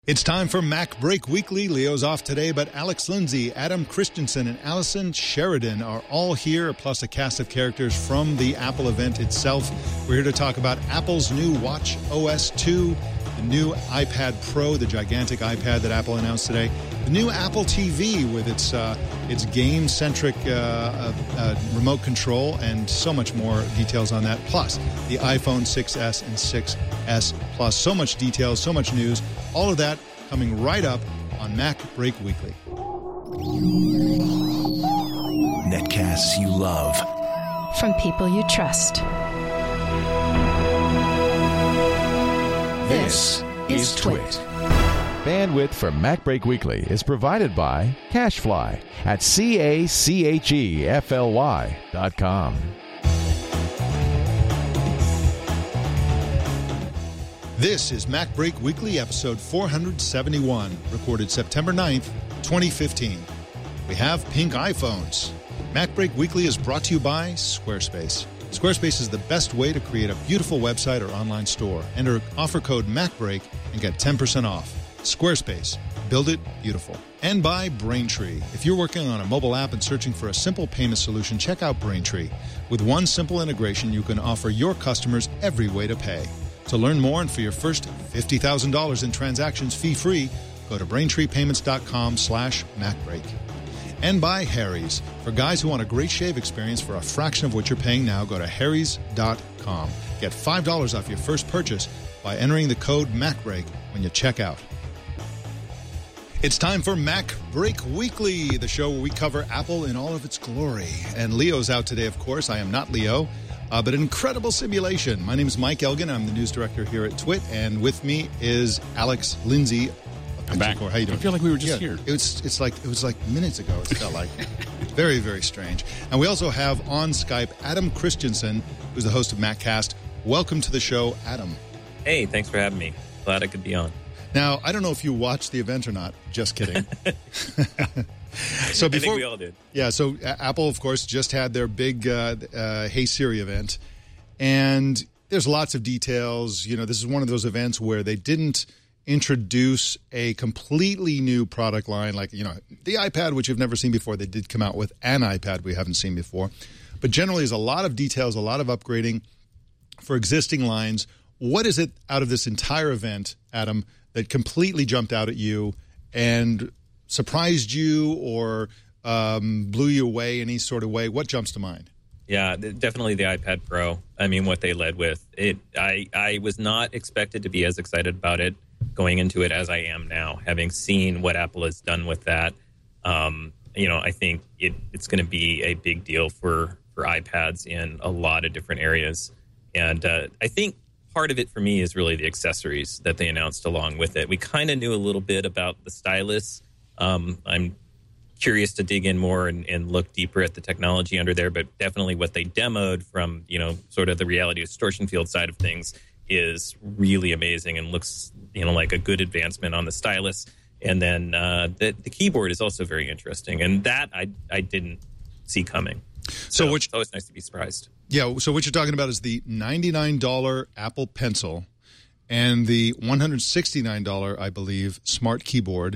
It's time for Mac Break Weekly. Leo's off today, but Alex Lindsay, Adam Christensen, and Allison Sheridan are all here, plus a cast of characters from the Apple event itself. We're here to talk about Apple's new Watch OS 2, the new iPad Pro, the gigantic iPad that Apple announced today, the new Apple TV with its game-centric remote control, and so much more details on that, plus the iPhone 6S and 6S Plus. So much details, so much news. All of that coming right up on Mac Break Weekly. Netcasts you love. From people you trust. This is Twit. Bandwidth for Mac Break Weekly is provided by CacheFly at CACHEFLY.com. This is Mac Break Weekly, episode 471, recorded September 9th, 2015. We have pink iPhones. Mac Break Weekly is brought to you by Squarespace. Squarespace is the best way to create a beautiful website or online store. Enter offer code MacBreak and get 10% off. Squarespace. Build it beautiful. And by Braintree. If you're working on a mobile app and searching for a simple payment solution, check out Braintree. With one simple integration, you can offer your customers every way to pay. To learn more and for your first $50,000 in transactions fee-free, go to braintreepayments.com/MacBreak. And by Harry's. For guys who want a great shave experience for a fraction of what you're paying now, go to harrys.com. Get $5 off your first purchase by entering the code MacBreak when you check out. It's time for Mac Break Weekly, the show where we cover Apple in all of its glory. And Leo's out today, of course. I am not Leo. But an incredible simulation. My name is Mike Elgin. I'm the news director here at Twit, and with me is Alex Lindsay. I'm back. How you doing? I feel like we were just here. It was like minutes ago. It felt like very, very strange. And we also have on Skype Adam Christensen, who's the host of MacCast. Welcome to the show, Adam. Hey, thanks for having me. Glad I could be on. Now, I don't know if you watched the event or not. Just kidding. So before, I think we all did. Yeah, so Apple, of course, just had their big Hey Siri event. And there's lots of details. You know, this is one of those events where they didn't introduce a completely new product line. Like, you know, the iPad, which you've never seen before. They did come out with an iPad we haven't seen before. But generally, there's a lot of details, a lot of upgrading for existing lines. What is it out of this entire event, Adam, that completely jumped out at you and surprised you or blew you away any sort of way? What jumps to mind? Yeah, definitely the iPad Pro. I mean, what they led with. I was not expected to be as excited about it going into it as I am now, having seen what Apple has done with that. You know, I think it's going to be a big deal for iPads in a lot of different areas. And I think part of it for me is really the accessories that they announced along with it. We kind of knew a little bit about the stylus. I'm curious to dig in more and look deeper at the technology under there, but definitely what they demoed from, you know, sort of the reality distortion field side of things is really amazing and looks, you know, like a good advancement on the stylus. And then the keyboard is also very interesting, and that I didn't see coming. So it's always nice to be surprised. Yeah, so what you're talking about is the $99 Apple Pencil and the $169, I believe, Smart Keyboard.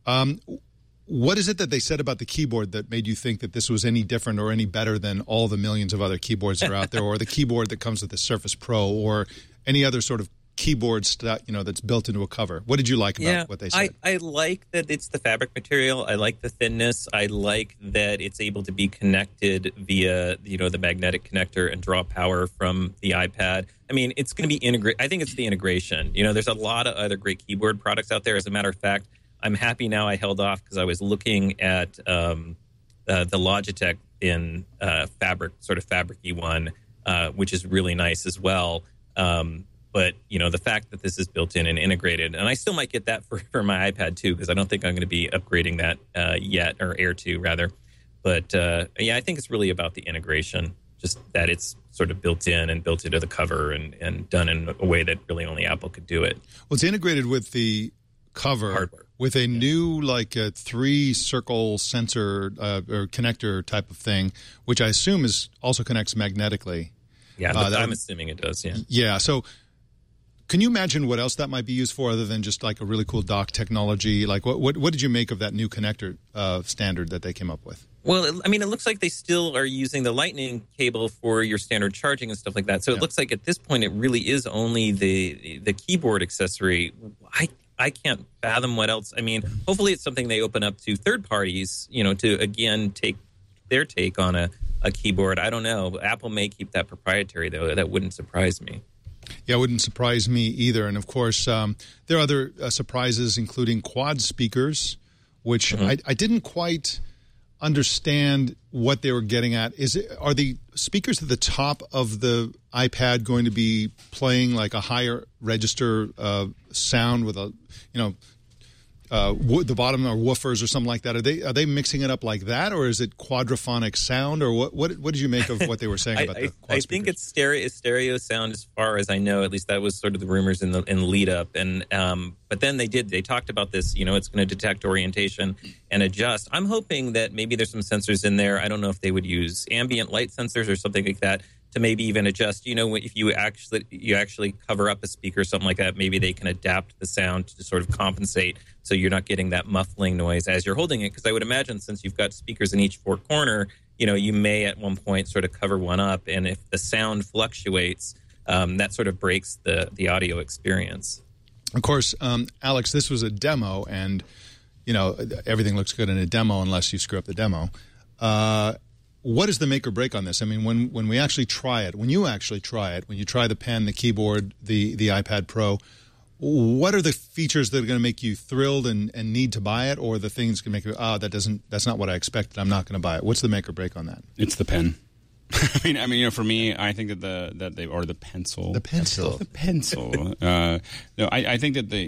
What is it that they said about the keyboard that made you think that this was any different or any better than all the millions of other keyboards that are out there, or the keyboard that comes with the Surface Pro, or any other sort of keyboard stuff, you know, that's built into a cover? What did you like about what they said? I like that it's the fabric material. I like the thinness. I like that it's able to be connected via, you know, the magnetic connector and draw power from the iPad. I mean, it's going to be integrated. I think it's the integration. You know, there's a lot of other great keyboard products out there. As a matter of fact, I'm happy now I held off because I was looking at the Logitech in fabric, sort of fabric-y one, which is really nice as well. But, you know, the fact that this is built in and integrated, and I still might get that for my iPad too, because I don't think I'm going to be upgrading that yet, or Air 2 rather. But yeah, I think it's really about the integration, just that it's sort of built in and built into the cover and done in a way that really only Apple could do it. Well, it's integrated with the cover hardware with a new, like, a 3-circle sensor or connector type of thing, which I assume also connects magnetically. Yeah, I'm assuming it does, yeah. Yeah, so Can you imagine what else that might be used for other than just like a really cool dock technology? Like what did you make of that new connector standard that they came up with? Well, I mean, it looks like they still are using the Lightning cable for your standard charging and stuff like that. So it looks like at this point it really is only the keyboard accessory. I can't fathom what else. I mean, hopefully it's something they open up to third parties, to, again, take their take on a keyboard. I don't know. Apple may keep that proprietary, though. That wouldn't surprise me. Yeah, it wouldn't surprise me either. And, of course, there are other surprises, including quad speakers, which I didn't quite understand what they were getting at. Are the speakers at the top of the iPad going to be playing like a higher register sound with a, the bottom are woofers or something like that? Are they mixing it up like that, or is it quadraphonic sound, or what did you make of what they were saying about the quad I speakers? think it's stereo sound, as far as I know. At least that was sort of the rumors in the lead up. And but then they talked about this. It's going to detect orientation and adjust. I'm hoping that maybe there's some sensors in there. I don't know if they would use ambient light sensors or something like that to maybe even adjust. If you actually cover up a speaker or something like that, maybe they can adapt the sound to sort of compensate so you're not getting that muffling noise as you're holding it. Because I would imagine, since you've got speakers in each four corner, you may at one point sort of cover one up, and if the sound fluctuates, that sort of breaks the audio experience. Of course, Alex, this was a demo, and everything looks good in a demo unless you screw up the demo. What is the make or break on this? I mean, when we actually try it, when you try the pen, the keyboard, the iPad Pro, what are the features that are going to make you thrilled and need to buy it, or the things can make you, that's not what I expected, I'm not going to buy it? What's the make or break on that? It's the pen. I mean, for me, I think that the pencil. The pencil. I think that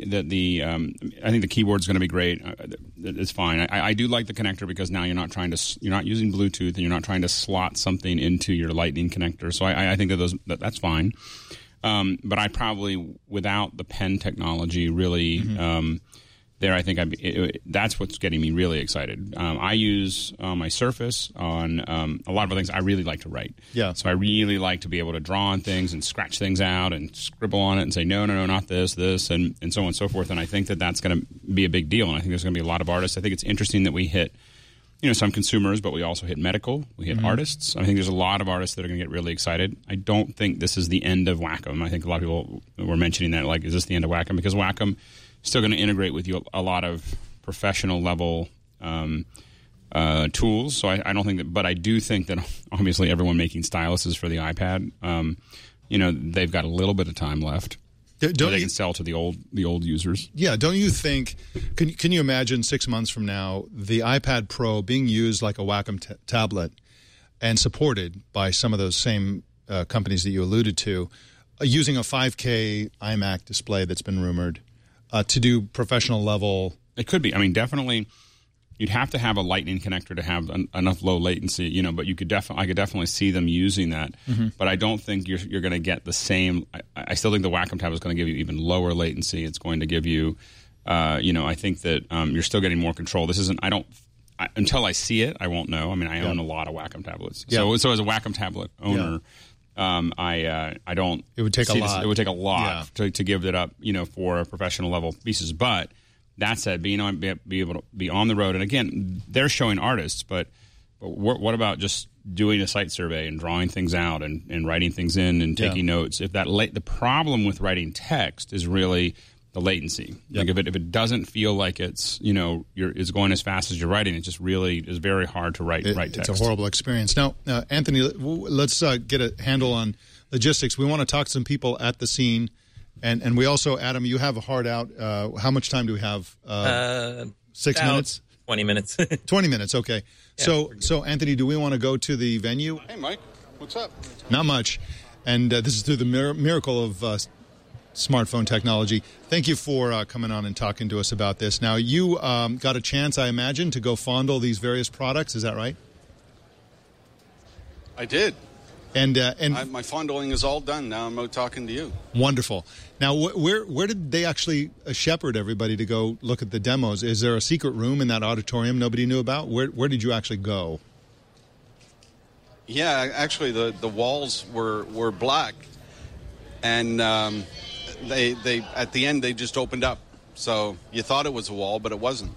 I think the keyboard's going to be great. It's fine. I do like the connector, because now you're not using Bluetooth, and you're not trying to slot something into your Lightning connector. So I think that's fine. But I probably, without the pen technology, really. I think that's what's getting me really excited. I use my Surface on a lot of other things. I really like to write. Yeah. So I really like to be able to draw on things and scratch things out and scribble on it and say, no, not this, and so on and so forth. And I think that that's going to be a big deal. And I think there's going to be a lot of artists. I think it's interesting that we hit, some consumers, but we also hit medical. We hit artists. I think there's a lot of artists that are going to get really excited. I don't think this is the end of Wacom. I think a lot of people were mentioning that, like, is this the end of Wacom? Because Wacom still going to integrate with you a lot of professional level tools. So I don't think that, but I do think that obviously everyone making styluses for the iPad, they've got a little bit of time left. They can sell to the old users. Yeah, don't you think? Can you imagine 6 months from now the iPad Pro being used like a Wacom tablet and supported by some of those same companies that you alluded to, using a 5K iMac display that's been rumored? To do professional level? It could be. I mean, definitely, you'd have to have a Lightning connector to have enough low latency, but I could definitely see them using that. But I don't think you're going to get the same. I still think the Wacom tab is going to give you even lower latency. It's going to give you, I think that you're still getting more control. This isn't, until I see it, I won't know. I mean, I own a lot of Wacom tablets. Yeah. So as a Wacom tablet owner, I don't. It would take a lot. It would take a lot to give it up, for professional level pieces. But that said, be able to be on the road, and again, they're showing artists. But what about just doing a site survey and drawing things out and writing things in and taking notes? If the problem with writing text is really the latency. Like if it doesn't feel like it's it's going as fast as you're writing, it just really is very hard to write text. It's a horrible experience. Now, Anthony, let's get a handle on logistics. We want to talk to some people at the scene, and we also, Adam, you have a hard out. How much time do we have? 6 minutes. 20 minutes. 20 minutes. Okay. Yeah, so Anthony, do we want to go to the venue? Hey, Mike. What's up? Not much. And this is through the miracle of smartphone technology. Thank you for coming on and talking to us about this. Now, you got a chance, I imagine, to go fondle these various products. Is that right? I did. And my fondling is all done. Now I'm out talking to you. Wonderful. Now, where did they actually shepherd everybody to go look at the demos? Is there a secret room in that auditorium nobody knew about? Where did you actually go? Yeah, actually, the walls were black, and they at the end they just opened up. So you thought it was a wall, but it wasn't.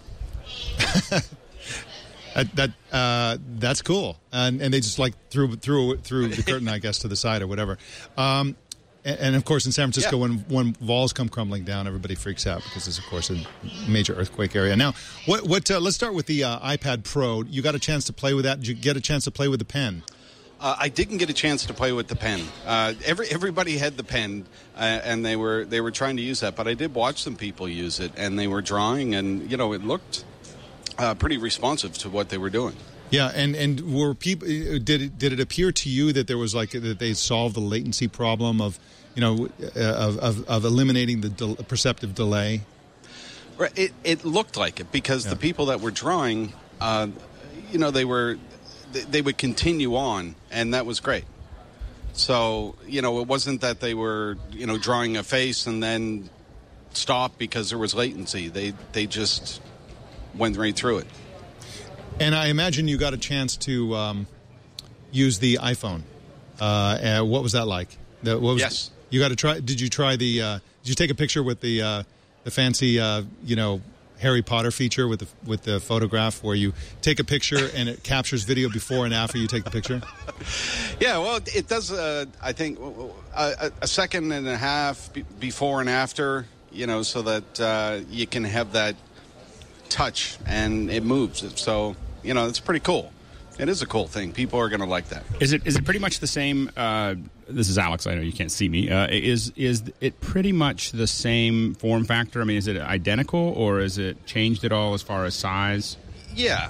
That's cool, and they just like threw the curtain, I guess, to the side or whatever. And of course, in San Francisco, when walls come crumbling down, everybody freaks out because it's, of course, a major earthquake area. Now, what? Let's start with the iPad Pro. You got a chance to play with that? Did you get a chance to play with the pen? I didn't get a chance to play with the pen. Everybody had the pen, and they were trying to use that. But I did watch some people use it, and they were drawing, and it looked pretty responsive to what they were doing. Yeah, and were people? Did it appear to you that there was that they solved the latency problem of eliminating the perceptive delay? Right. It looked like it because the people that were drawing, they would continue on, and that was great. So it wasn't that they were drawing a face and then stopped because there was latency. They just went right through it. And I imagine you got a chance to use the iPhone. What was that like? Yes. You got to try. Did you try the? Did you take a picture with the fancy Harry Potter feature with the photograph where you take a picture and it captures video before and after you take the picture? Yeah, well, it does. I think a second and a half before and after. So that you can have that touch and it moves. So it's pretty cool. It is a cool thing. People are going to like that. Is it pretty much the same? This is Alex. I know you can't see me. Is it pretty much the same form factor? I mean, is it identical or is it changed at all as far as size? Yeah.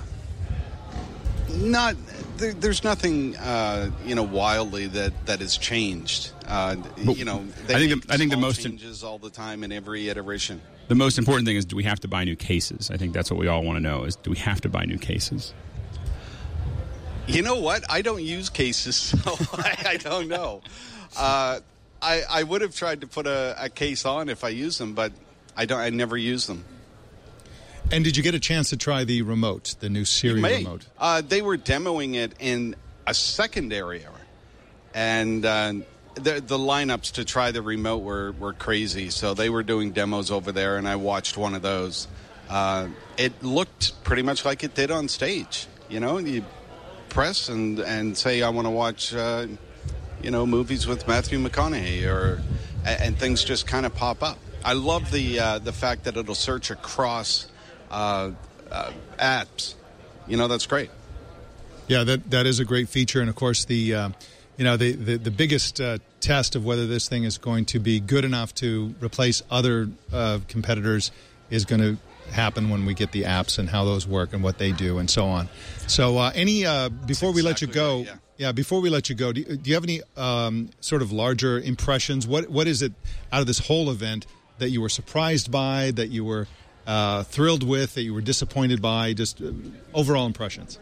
There's nothing wildly that has changed. I think the most changes all the time in every iteration. The most important thing is, do we have to buy new cases? I think that's what we all want to know, is do we have to buy new cases? You know what? I don't use cases, so I don't know. I would have tried to put a case on if I use them, but I never use them. And did you get a chance to try the remote, the new Siri remote? They were demoing it in a second area, and the lineups to try the remote were crazy. So they were doing demos over there, and I watched one of those. It looked pretty much like it did on stage. You press and say, I want to watch, movies with Matthew McConaughey, and things just kind of pop up. I love the fact that it'll search across apps. That's great. Yeah, that is a great feature, and of course the biggest test of whether this thing is going to be good enough to replace other competitors is going to happen when we get the apps and how those work and what they do and so on. So before we let you go, before we let you go, do you have any sort of larger impressions? What is it out of this whole event that you were surprised by, that you were thrilled with, that you were disappointed by, just overall impressions?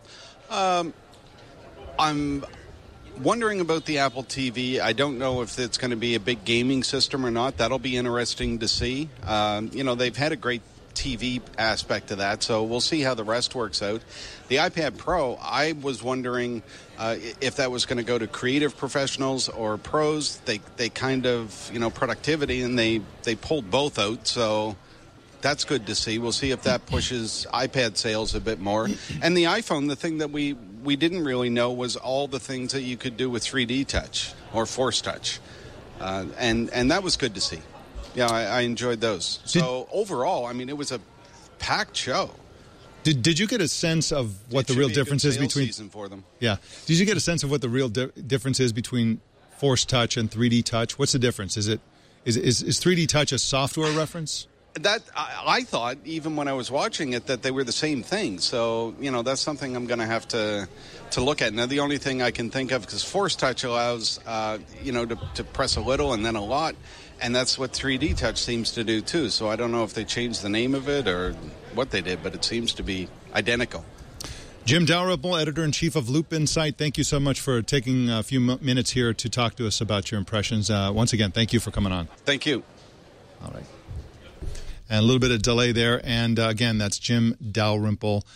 I'm wondering about the Apple TV. I don't know if it's going to be a big gaming system or not. That'll be interesting to see. They've had a great TV aspect to that, so we'll see how the rest works out. The iPad Pro, I was wondering if that was going to go to creative professionals or pros. They kind of, productivity, and they pulled both out, so that's good to see. We'll see if that pushes iPad sales a bit more. And the iPhone, the thing that we didn't really know was all the things that you could do with 3D Touch or Force Touch. And that was good to see. Yeah, I enjoyed those. So overall, I mean, it was a packed show. Did you get a sense of what the real difference is between season for them? Yeah. Did you get a sense of what the real difference is between Force Touch and 3D Touch? What's the difference? Is 3D Touch a software reference? That I thought, even when I was watching it, that they were the same thing. So, that's something I'm going to have to look at. Now, the only thing I can think of, because Force Touch allows, to press a little and then a lot, and that's what 3D Touch seems to do, too. So I don't know if they changed the name of it or what they did, but it seems to be identical. Jim Dalrymple, Editor-in-Chief of Loop Insight, thank you so much for taking a few minutes here to talk to us about your impressions. Once again, thank you for coming on. Thank you. All right. And a little bit of delay there. And again, that's Jim Dalrymple.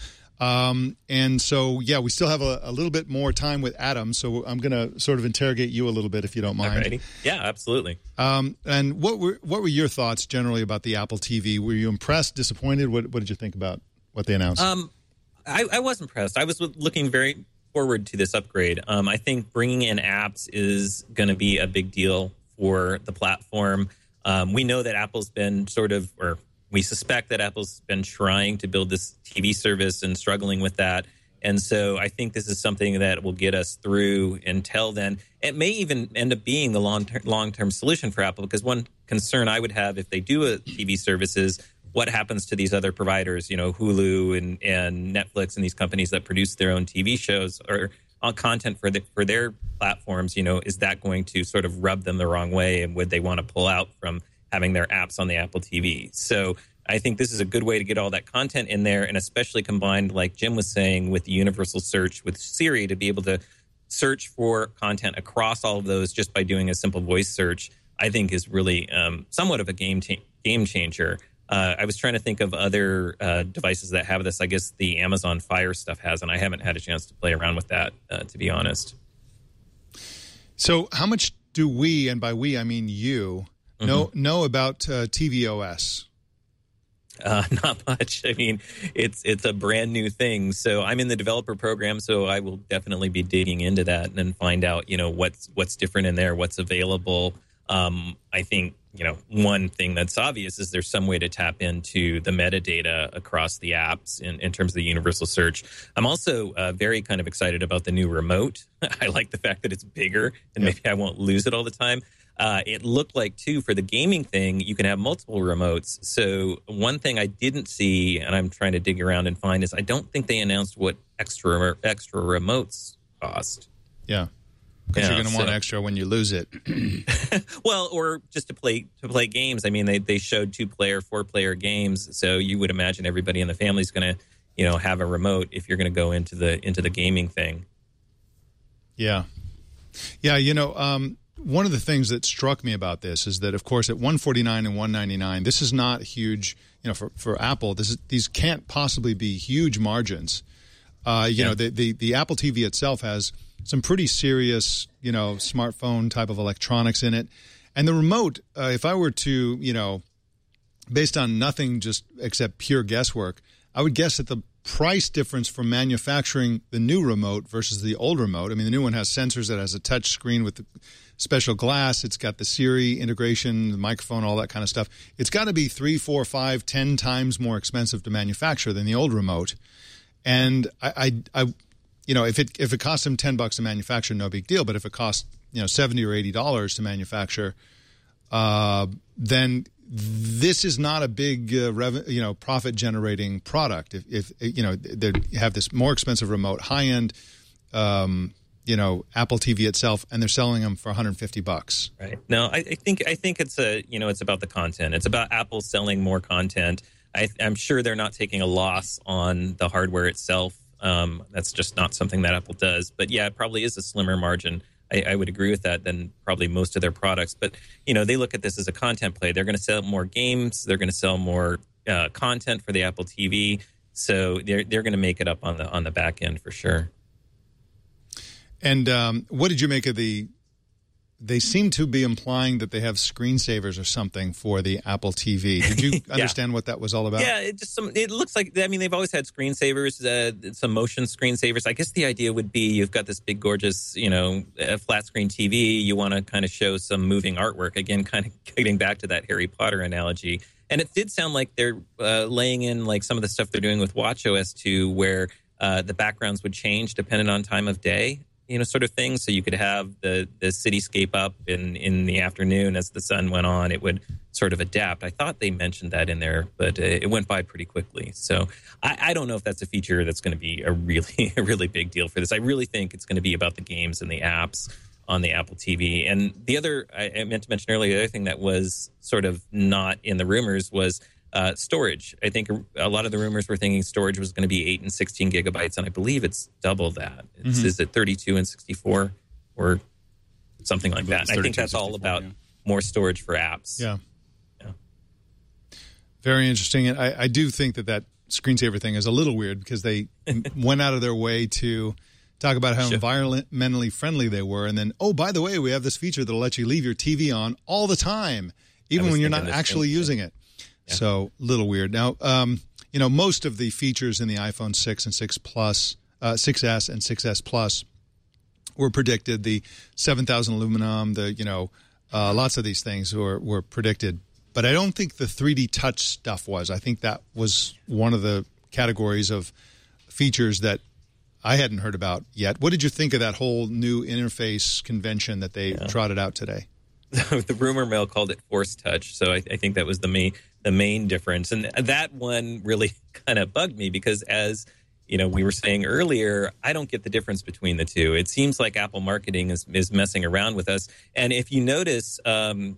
And so, yeah, we still have a little bit more time with Adam, so I'm going to sort of interrogate you a little bit, if you don't mind. Alrighty. Yeah, absolutely. And what were your thoughts generally about the Apple TV? Were you impressed, disappointed? What did you think about what they announced? I was impressed. I was looking very forward to this upgrade. I think bringing in apps is going to be a big deal for the platform. We know that Apple's been we suspect that Apple's been trying to build this TV service and struggling with that. And so I think this is something that will get us through until then. It may even end up being the long-term solution for Apple, because one concern I would have if they do a TV service is what happens to these other providers, Hulu and Netflix and these companies that produce their own TV shows or on content for their platforms. Is that going to sort of rub them the wrong way, and would they want to pull out from having their apps on the Apple TV? So I think this is a good way to get all that content in there, and especially combined, like Jim was saying, with the universal search with Siri, to be able to search for content across all of those just by doing a simple voice search, I think is really somewhat of a game changer. I was trying to think of other devices that have this. I guess the Amazon Fire stuff has, and I haven't had a chance to play around with that, to be honest. So how much do we, and by we I mean you, know about tvOS? Not much. I mean, it's a brand new thing. So I'm in the developer program, so I will definitely be digging into that and then find out, what's different in there, what's available. I think, one thing that's obvious is there's some way to tap into the metadata across the apps in terms of the universal search. I'm also very kind of excited about the new remote. I like the fact that it's bigger and maybe I won't lose it all the time. It looked like, too, for the gaming thing, you can have multiple remotes. So one thing I didn't see, and I'm trying to dig around and find, is I don't think they announced what extra remotes cost. Yeah. Because you're going to want extra when you lose it. Well, or just to play games. I mean, they showed 2-player, 4-player games, so you would imagine everybody in the family is going to, have a remote if you're going to go into the gaming thing. Yeah. Yeah, one of the things that struck me about this is that, of course, at $149 and $199, this is not huge. For Apple, these can't possibly be huge margins. The Apple TV itself has some pretty serious, smartphone type of electronics in it. And the remote, if I were to, based on nothing just except pure guesswork, I would guess that the price difference for manufacturing the new remote versus the old remote, I mean, the new one has sensors, that has a touch screen with the special glass. It's got the Siri integration, the microphone, all that kind of stuff. It's got to be 3, 4, 5, 10 times more expensive to manufacture than the old remote. And if it costs them $10 to manufacture, no big deal. But if it costs $70 or $80 to manufacture, then this is not a big profit generating product. If they have this more expensive remote, high end, Apple TV itself, and they're selling them for $150. Right. No, I think it's it's about the content. It's about Apple selling more content. I'm sure they're not taking a loss on the hardware itself. That's just not something that Apple does. But yeah, it probably is a slimmer margin. I would agree with that than probably most of their products. But, they look at this as a content play. They're going to sell more games. They're going to sell more content for the Apple TV. So they're going to make it up on the back end for sure. And what did you make of they seem to be implying that they have screensavers or something for the Apple TV. Did you understand what that was all about? Yeah, it looks like, they've always had screensavers, some motion screensavers. I guess the idea would be you've got this big, gorgeous, flat screen TV. You want to kind of show some moving artwork. Again, kind of getting back to that Harry Potter analogy. And it did sound like they're laying in like some of the stuff they're doing with watchOS 2, where the backgrounds would change depending on time of day. Sort of thing. So you could have the cityscape up in the afternoon as the sun went on. It would sort of adapt. I thought they mentioned that in there, but it went by pretty quickly. So I don't know if that's a feature that's going to be a really big deal for this. I really think it's going to be about the games and the apps on the Apple TV. And the other, I meant to mention earlier, the other thing that was sort of not in the rumors was storage. I think a lot of the rumors were thinking storage was going to be 8 and 16 gigabytes, and I believe it's double that. Is it 32 and 64 or something like that? I think that's all about more storage for apps. Yeah. Very interesting. And I do think that screensaver thing is a little weird because they went out of their way to talk about how environmentally friendly they were. And then, oh, by the way, we have this feature that'll let you leave your TV on all the time, even when you're not actually using it. Yeah. So a little weird. Now, most of the features in the iPhone 6 and 6 Plus, 6S and 6S Plus were predicted. The 7,000 aluminum, lots of these things were predicted. But I don't think the 3D Touch stuff was. I think that was one of the categories of features that I hadn't heard about yet. What did you think of that whole new interface convention that they trotted out today? The rumor mill called it Force Touch, so I think that was the main difference. And that one really kind of bugged me because, as we were saying earlier, I don't get the difference between the two. It seems like Apple marketing is messing around with us. And if you notice, Craig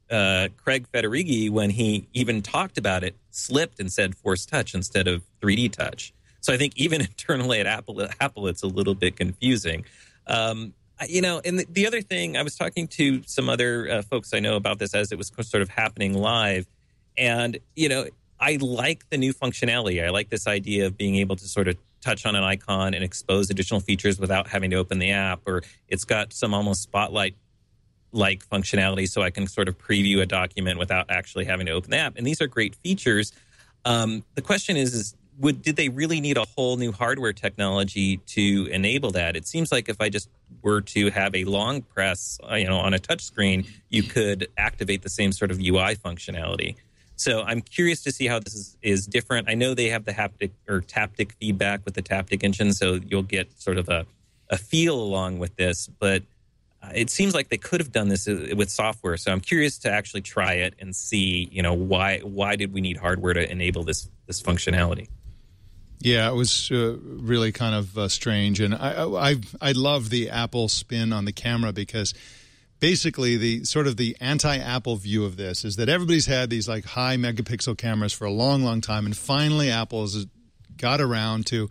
Federighi, when he even talked about it, slipped and said Force Touch instead of 3D Touch. So I think even internally at Apple, it's a little bit confusing. And the other thing, I was talking to some other folks I know about this as it was sort of happening live. And, I like the new functionality. I like this idea of being able to sort of touch on an icon and expose additional features without having to open the app. Or it's got some almost Spotlight-like functionality so I can sort of preview a document without actually having to open the app. And these are great features. The question is did they really need a whole new hardware technology to enable that? It seems like if I just were to have a long press, on a touch screen, you could activate the same sort of UI functionality. So I'm curious to see how this is different. I know they have the haptic or taptic feedback with the Taptic Engine, so you'll get sort of a feel along with this. But it seems like they could have done this with software. So I'm curious to actually try it and see, why did we need hardware to enable this functionality? Yeah, it was really kind of strange, and I love the Apple spin on the camera because basically the anti-Apple view of this is that everybody's had these like high megapixel cameras for a long, long time, and finally Apple has got around to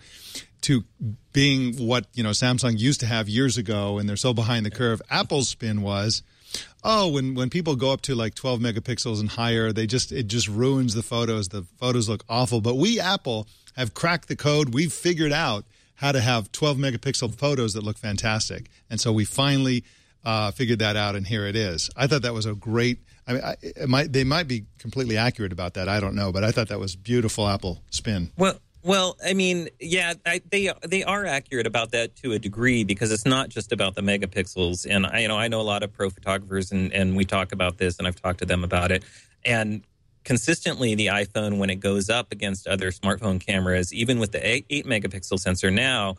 being what Samsung used to have years ago, and they're so behind the curve. Apple's spin was, when people go up to like 12 megapixels and higher, it just ruins the photos. The photos look awful. But we, Apple, have cracked the code. We've figured out how to have 12 megapixel photos that look fantastic. And so we finally figured that out, and here it is. I thought that was a great they might be completely accurate about that. I don't know. But I thought that was beautiful Apple spin. Well, I mean, yeah, they are accurate about that to a degree because it's not just about the megapixels. And I know a lot of pro photographers, and we talk about this, and I've talked to them about it. And consistently, the iPhone, when it goes up against other smartphone cameras, even with the 8 megapixel sensor now,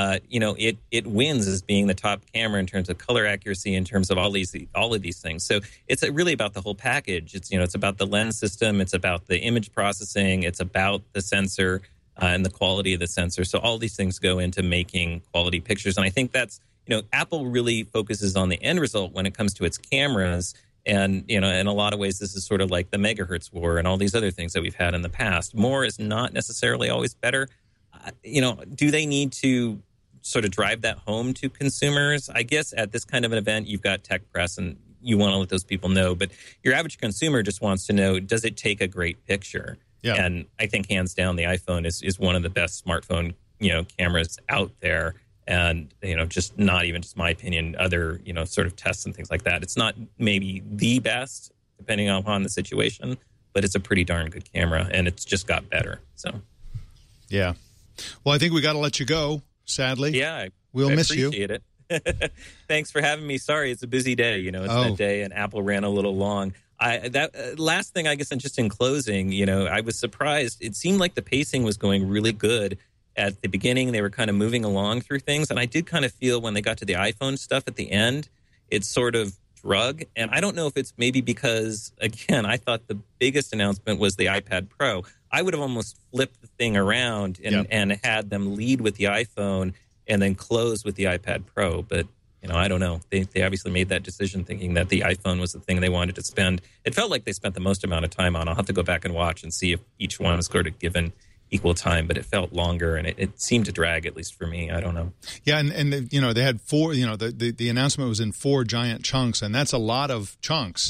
it wins as being the top camera in terms of color accuracy, in terms of all of these things. So it's really about the whole package. It's about the lens system, it's about the image processing, it's about the sensor. And the quality of the sensor. So all these things go into making quality pictures. And I think that's, Apple really focuses on the end result when it comes to its cameras. And, in a lot of ways, this is sort of like the megahertz war and all these other things that we've had in the past. More is not necessarily always better. Do they need to sort of drive that home to consumers? I guess at this kind of an event, you've got tech press and you want to let those people know. But your average consumer just wants to know, does it take a great picture? Yeah. And I think hands down, the iPhone is one of the best smartphone, cameras out there. And, just not even just my opinion, other, sort of tests and things like that. It's not maybe the best, depending upon the situation, but it's a pretty darn good camera, and it's just got better. So, yeah. Well, I think we got to let you go, sadly. Yeah. We'll miss you. I appreciate it. Thanks for having me. Sorry, it's a busy day. It's that day, and Apple ran a little long. Last thing, I guess, and just in closing, I was surprised. It seemed like the pacing was going really good at the beginning. They were kind of moving along through things. And I did kind of feel when they got to the iPhone stuff at the end, it sort of drug. And I don't know if it's maybe because, again, I thought the biggest announcement was the iPad Pro. I would have almost flipped the thing around and had them lead with the iPhone and then close with the iPad Pro. But I don't know. They obviously made that decision thinking that the iPhone was the thing they wanted to spend. It felt like they spent the most amount of time on. I'll have to go back and watch and see if each one was sort of given equal time, but it felt longer, and it seemed to drag, at least for me. I don't know. Yeah, and they had 4, the announcement was in 4 giant chunks, and that's a lot of chunks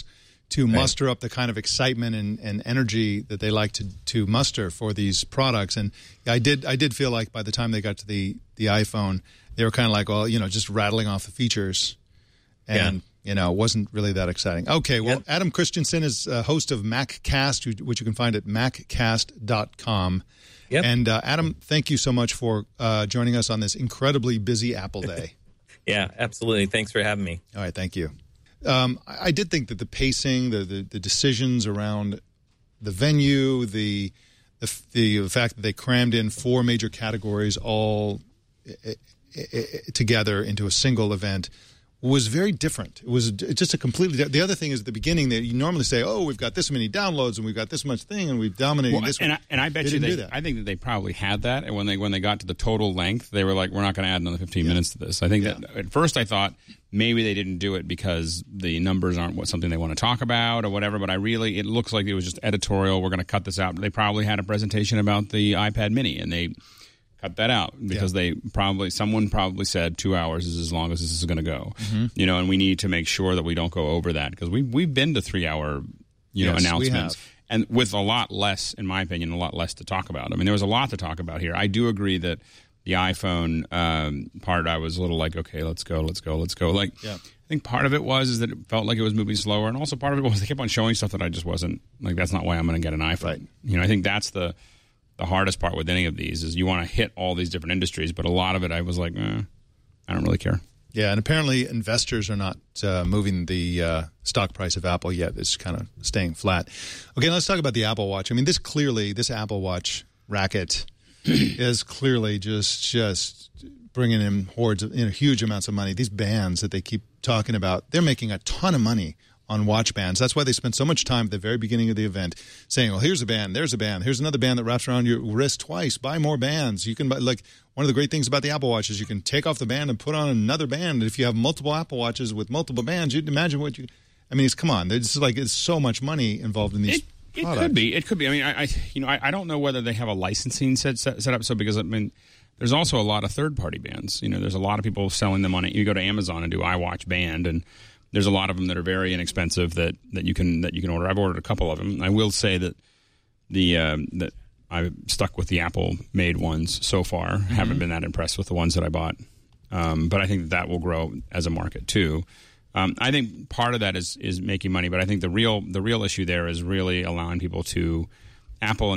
to muster up the kind of excitement and energy that they like to muster for these products. And I did feel like by the time they got to the iPhone, they were kind of like, well, just rattling off the features. And, it wasn't really that exciting. Okay, well, Adam Christensen is host of MacCast, which you can find at maccast.com. Yep. And Adam, thank you so much for joining us on this incredibly busy Apple Day. Yeah, absolutely. Thanks for having me. All right, thank you. I did think that the pacing, the decisions around the venue, the fact that they crammed in 4 major categories all together into a single event was very different. It was just a completely. The other thing is at the beginning that you normally say, "Oh, we've got this many downloads and we've got this much thing and we've dominated this." And I bet I think that they probably had that, and when they got to the total length, they were like, "We're not going to add another 15 minutes to this." I think that at first I thought maybe they didn't do it because the numbers aren't something they want to talk about or whatever. But it looks like it was just editorial. We're going to cut this out. They probably had a presentation about the iPad Mini, and they cut that out because someone probably said 2 hours is as long as this is going to go. Mm-hmm. And we need to make sure that we don't go over that because we've been to 3-hour announcements and with a lot less, in my opinion, a lot less to talk about. I mean, there was a lot to talk about here. I do agree that the iPhone part, I was a little like, okay, let's go. Like, I think part of it is that it felt like it was moving slower, and also part of it was they kept on showing stuff that I just wasn't like. That's not why I'm going to get an iPhone. Right. I think that's the hardest part with any of these is you want to hit all these different industries, but a lot of it I was like, I don't really care. Yeah, and apparently investors are not moving the stock price of Apple yet. It's kind of staying flat. Okay, let's talk about the Apple Watch. I mean, this Apple Watch racket is clearly just bringing in hordes of huge amounts of money. These bands that they keep talking about, they're making a ton of money on watch bands. That's why they spent so much time at the very beginning of the event saying, well, here's a band, there's a band, here's another band that wraps around your wrist twice, buy more bands. You can buy, like, one of the great things about the Apple Watch is you can take off the band and put on another band. If you have multiple Apple Watches with multiple bands, you'd imagine come on. It's so much money involved in these products. It could be. I mean, I don't know whether they have a licensing set up. So because, there's also a lot of third-party bands. There's a lot of people selling them on it. You go to Amazon and do iWatch band, and there's a lot of them that are very inexpensive that you can order. I've ordered a couple of them. I will say that that I've stuck with the Apple-made ones so far. Mm-hmm. Haven't been that impressed with the ones that I bought, but I think that will grow as a market too. I think part of that is making money, but I think the real issue there is really allowing people to. Apple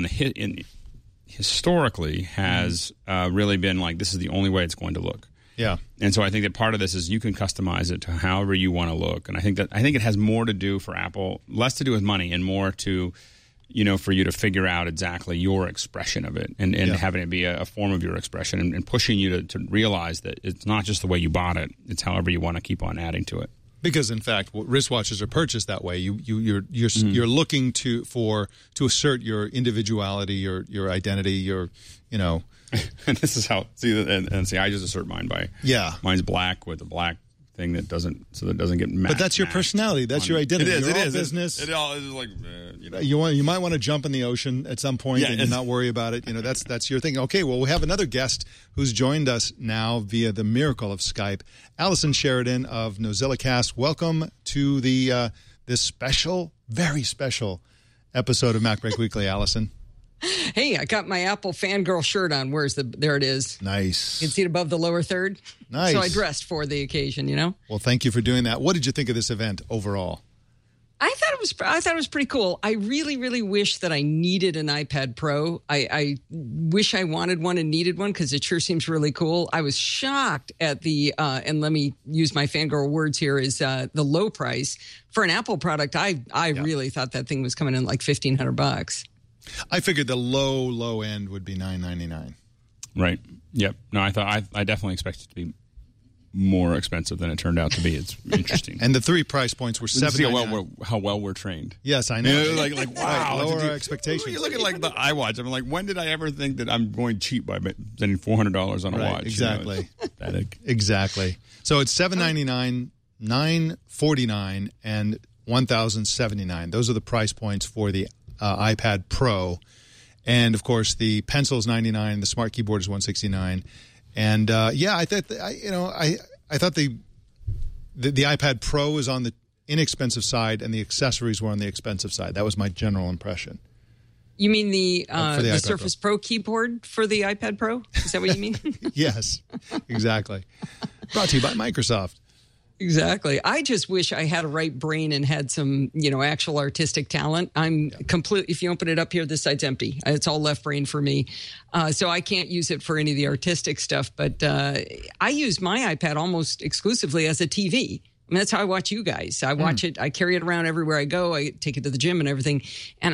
historically has really been like, this is the only way it's going to look. Yeah. And so I think that part of this is you can customize it to however you want to look. And I think it has more to do for Apple, less to do with money and more to, for you to figure out exactly your expression of it and having it be a form of your expression and pushing you to realize that it's not just the way you bought it, it's however you want to keep on adding to it. Because in fact, wristwatches are purchased that way. You're looking to assert your individuality, your identity, And this is how see I just assert mine by mine's black with a black thing that doesn't get matched. But that's your personality. That's your identity. It is. Business. It all is like you might want to jump in the ocean at some point and not worry about it. That's your thing. Okay, well we have another guest who's joined us now via the miracle of Skype. Allison Sheridan of NozillaCast. Welcome to the this special, very special episode of MacBreak Weekly, Allison. Hey, I got my Apple fangirl shirt on. There it is. Nice. You can see it above the lower third. Nice. So I dressed for the occasion, Well, thank you for doing that. What did you think of this event overall? I thought it was pretty cool. I really, really wish that I needed an iPad Pro. I wish I wanted one and needed one because it sure seems really cool. I was shocked at the, and let me use my fangirl words here, is the low price. For an Apple product, I really thought that thing was coming in like $1,500. I figured the low end would be $999. Right. Yep. No, I definitely expected it to be more expensive than it turned out to be. It's interesting. And the 3 price points were $799. How well we're trained. Yes, I know. Like wow. Lower expectations. You look at like the iWatch. I'm like, when did I ever think that I'm going cheap by spending $400 on a watch? Exactly. Pathetic. Exactly. So it's $799, $949, and $1,079. Those are the price points for the iPad Pro, and of course the Pencil is $99, the Smart Keyboard is $169, and I thought the iPad Pro is on inexpensive side and the accessories were on the expensive side. That was my general impression. You mean the iPad Surface Pro keyboard for the iPad Pro? Is that what you mean? Yes, exactly. Brought to you by Microsoft. Exactly. I just wish I had a right brain and had some, actual artistic talent. I'm complete. If you open it up here, this side's empty. It's all left brain for me. So I can't use it for any of the artistic stuff. But I use my iPad almost exclusively as a TV. I mean, that's how I watch you guys. I watch it. I carry it around everywhere I go. I take it to the gym and everything. And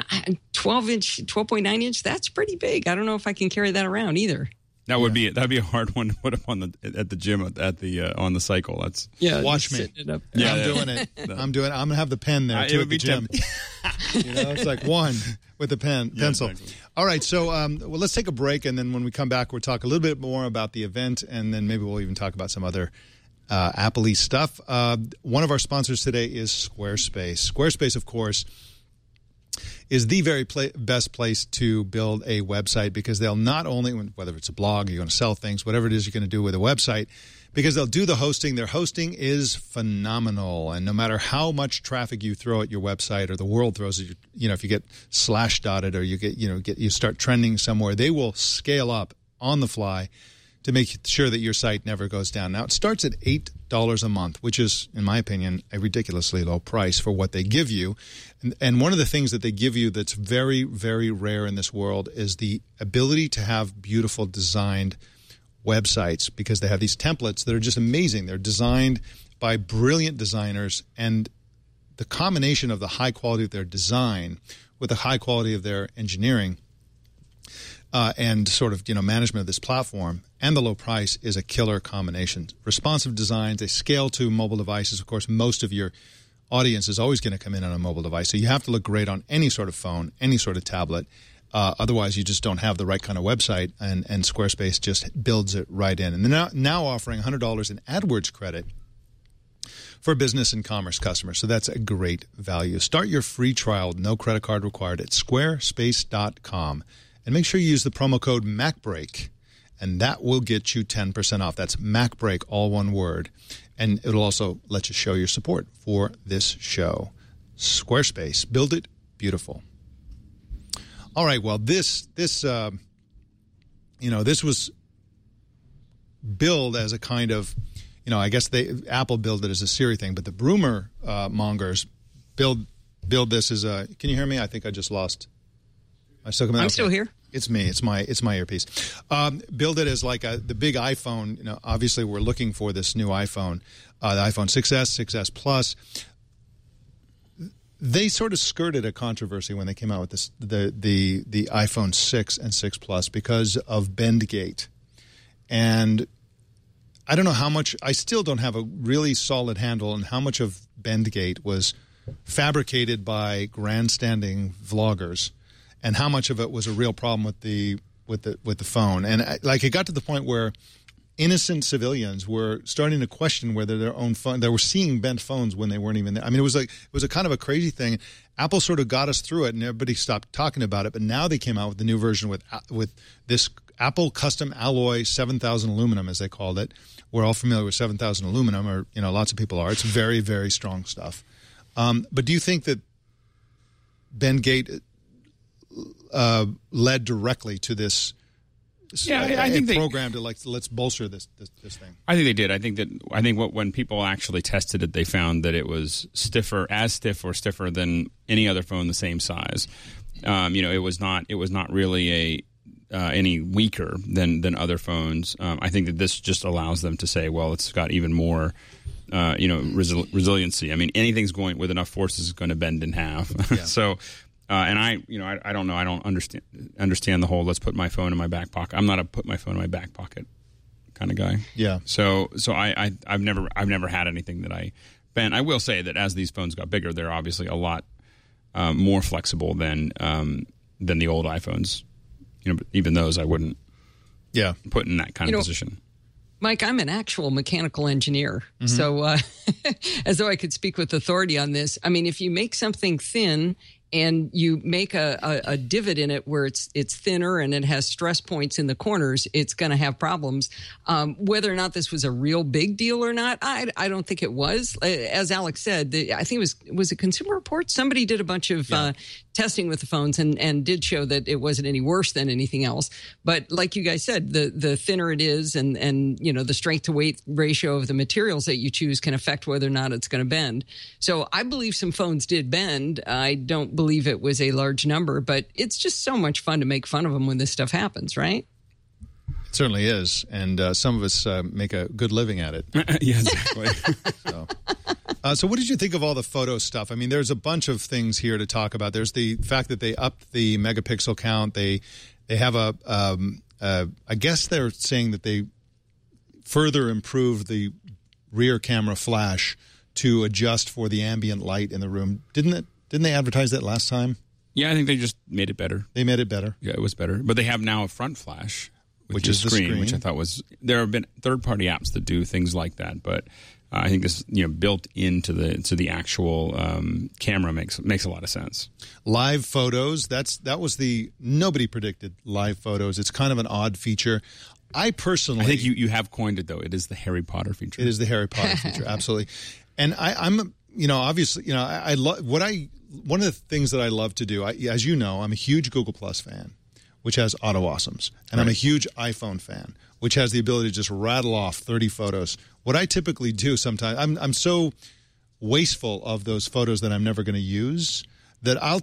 12.9 inch, that's pretty big. I don't know if I can carry that around either. That'd be a hard one to put up at the gym on the cycle. That's watch me. It up. Yeah, I'm doing it. I'm gonna have the pen there too at the gym. It's like one with the pencil. Exactly. All right, so let's take a break, and then when we come back, we'll talk a little bit more about the event, and then maybe we'll even talk about some other Apple-y stuff. One of our sponsors today is Squarespace. Squarespace, of course, is the very best place to build a website, because they'll not only, whether it's a blog, you're going to sell things, whatever it is you're going to do with a website, because they'll do the hosting. Their hosting is phenomenal, and no matter how much traffic you throw at your website, or the world throws at you, if you get slash-dotted, or you start trending somewhere, they will scale up on the fly to make sure that your site never goes down. Now, it starts at $8 a month, which is, in my opinion, a ridiculously low price for what they give you. And one of the things that they give you that's very, very rare in this world is the ability to have beautiful designed websites, because they have these templates that are just amazing. They're designed by brilliant designers, and the combination of the high quality of their design with the high quality of their engineering and sort of management of this platform and the low price is a killer combination. Responsive designs, they scale to mobile devices. Of course, most of your audience is always going to come in on a mobile device, so you have to look great on any sort of phone, any sort of tablet. Otherwise, you just don't have the right kind of website, and Squarespace just builds it right in. And they're now offering $100 in AdWords credit for business and commerce customers, so that's a great value. Start your free trial, no credit card required, at squarespace.com. And make sure you use the promo code MacBreak, and that will get you 10% off. That's MacBreak, all one word. And it'll also let you show your support for this show. Squarespace, build it beautiful. All right, well, this was billed as a kind of, I guess Apple billed it as a Siri thing, but the rumor mongers build this as a. Can you hear me? I think I just lost. I'm still here. It's me. It's my earpiece. Build it as like the big iPhone. Obviously we're looking for this new iPhone, the iPhone 6S, 6S Plus. They sort of skirted a controversy when they came out with this, the iPhone 6 and 6 Plus, because of Bendgate. And I don't know how much. I still don't have a really solid handle on how much of Bendgate was fabricated by grandstanding vloggers, and how much of it was a real problem with the phone. And it got to the point where innocent civilians were starting to question whether their own phone. They were seeing bent phones when they weren't even there. I mean, it was a kind of a crazy thing. Apple sort of got us through it, and everybody stopped talking about it. But now they came out with the new version with this Apple Custom Alloy 7000 aluminum, as they called it. We're all familiar with 7000 aluminum, or lots of people are. It's very, very strong stuff. But do you think that Bendgate led directly to this I think program to let's bolster this thing? I think they did. I think when people actually tested it, they found that it was stiff or stiffer than any other phone the same size. It was not really any weaker than other phones. I think that this just allows them to say, well, it's got even more resiliency. I mean, anything's going with enough force is going to bend in half. Yeah. So. And I don't know. I don't understand the whole let's put my phone in my back pocket. I'm not a put my phone in my back pocket kind of guy. Yeah. So I've never had anything that I bent. I will say that as these phones got bigger, they're obviously a lot more flexible than the old iPhones. But even those I wouldn't. Yeah. Put in that kind of position. Mike, I'm an actual mechanical engineer, so as though I could speak with authority on this. I mean, if you make something thin and you make a divot in it where it's thinner and it has stress points in the corners, it's going to have problems. Whether or not this was a real big deal or not, I don't think it was. As Alex said, I think it was a Consumer Report. Somebody did a bunch of testing with the phones and did show that it wasn't any worse than anything else. But like you guys said, the thinner it is and you know, the strength to weight ratio of the materials that you choose can affect whether or not it's going to bend. So I believe some phones did bend. I don't believe it was a large number, but it's just so much fun to make fun of them when this stuff happens, right? It certainly is, and some of us make a good living at it. Yeah, exactly. So what did you think of all the photo stuff? I mean, there's a bunch of things here to talk about. There's the fact that they upped the megapixel count. They have I guess they're saying that they further improved the rear camera flash to adjust for the ambient light in the room. Didn't they advertise that last time? Yeah, I think they just made it better. They made it better. Yeah, it was better. But they have now a front flash, which is the screen, which I thought was. There have been third-party apps that do things like that, but I think this, built into the actual camera makes a lot of sense. Live photos. That was nobody predicted live photos. It's kind of an odd feature. I think you have coined it though. It is the Harry Potter feature. It is the Harry Potter feature, absolutely. And I'm obviously I love one of the things that I love to do. As you know, I'm a huge Google Plus fan, which has Auto Awesomes, and I'm a huge iPhone fan, which has the ability to just rattle off 30 photos. What I typically do sometimes, I'm so wasteful of those photos that I'm never going to use that I'll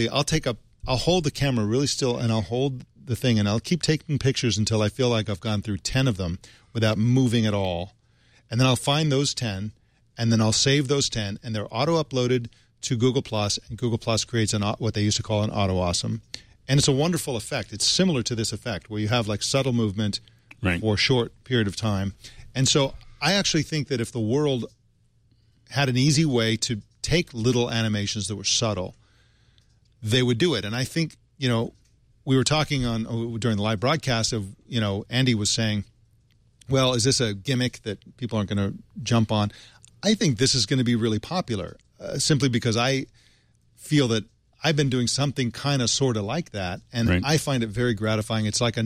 hold the camera really still and I'll hold the thing and I'll keep taking pictures until I feel like I've gone through 10 of them without moving at all. And then I'll find those 10 and then I'll save those 10 and they're auto-uploaded to Google Plus, and Google Plus creates what they used to call an Auto Awesome. And it's a wonderful effect. It's similar to this effect where you have like subtle movement for a short period of time. And so I actually think that if the world had an easy way to take little animations that were subtle, they would do it. And I think, we were talking during the live broadcast of, Andy was saying, well, is this a gimmick that people aren't going to jump on? I think this is going to be really popular simply because I feel that I've been doing something kind of sort of like that, and I find it very gratifying. It's like a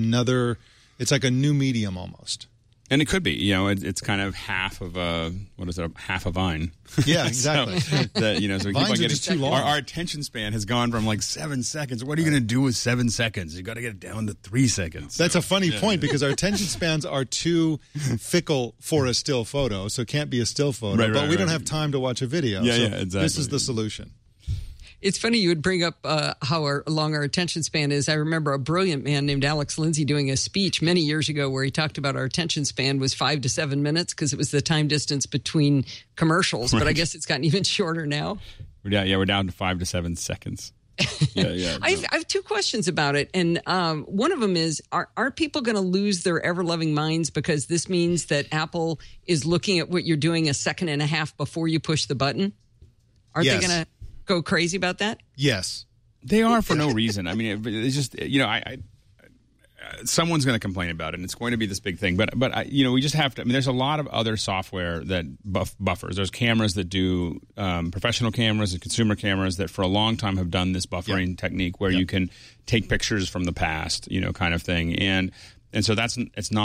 new medium almost. And it could be, it's kind of half of half a Vine. Yeah, exactly. So we keep on getting too long. Our attention span has gone from like 7 seconds. What are you going to do with 7 seconds? You got to get it down to 3 seconds. That's a funny point because our attention spans are too fickle for a still photo, so it can't be a still photo. But we don't have time to watch a video. Yeah, so exactly. This is the solution. It's funny you would bring up how long our attention span is. I remember a brilliant man named Alex Lindsay doing a speech many years ago where he talked about our attention span was 5 to 7 minutes because it was the time distance between commercials. Right. But I guess it's gotten even shorter now. Yeah, we're down to 5 to 7 seconds. Yeah. I have two questions about it. And one of them is, are people going to lose their ever-loving minds because this means that Apple is looking at what you're doing a second and a half before you push the button? Aren't they going to go crazy about that? Yes. They are for no reason. I mean, it's just, someone's going to complain about it, and it's going to be this big thing. But we just have to, there's a lot of other software that buffers. There's cameras that do, professional cameras and consumer cameras that for a long time have done this buffering technique where you can take pictures from the past, kind of thing. And so this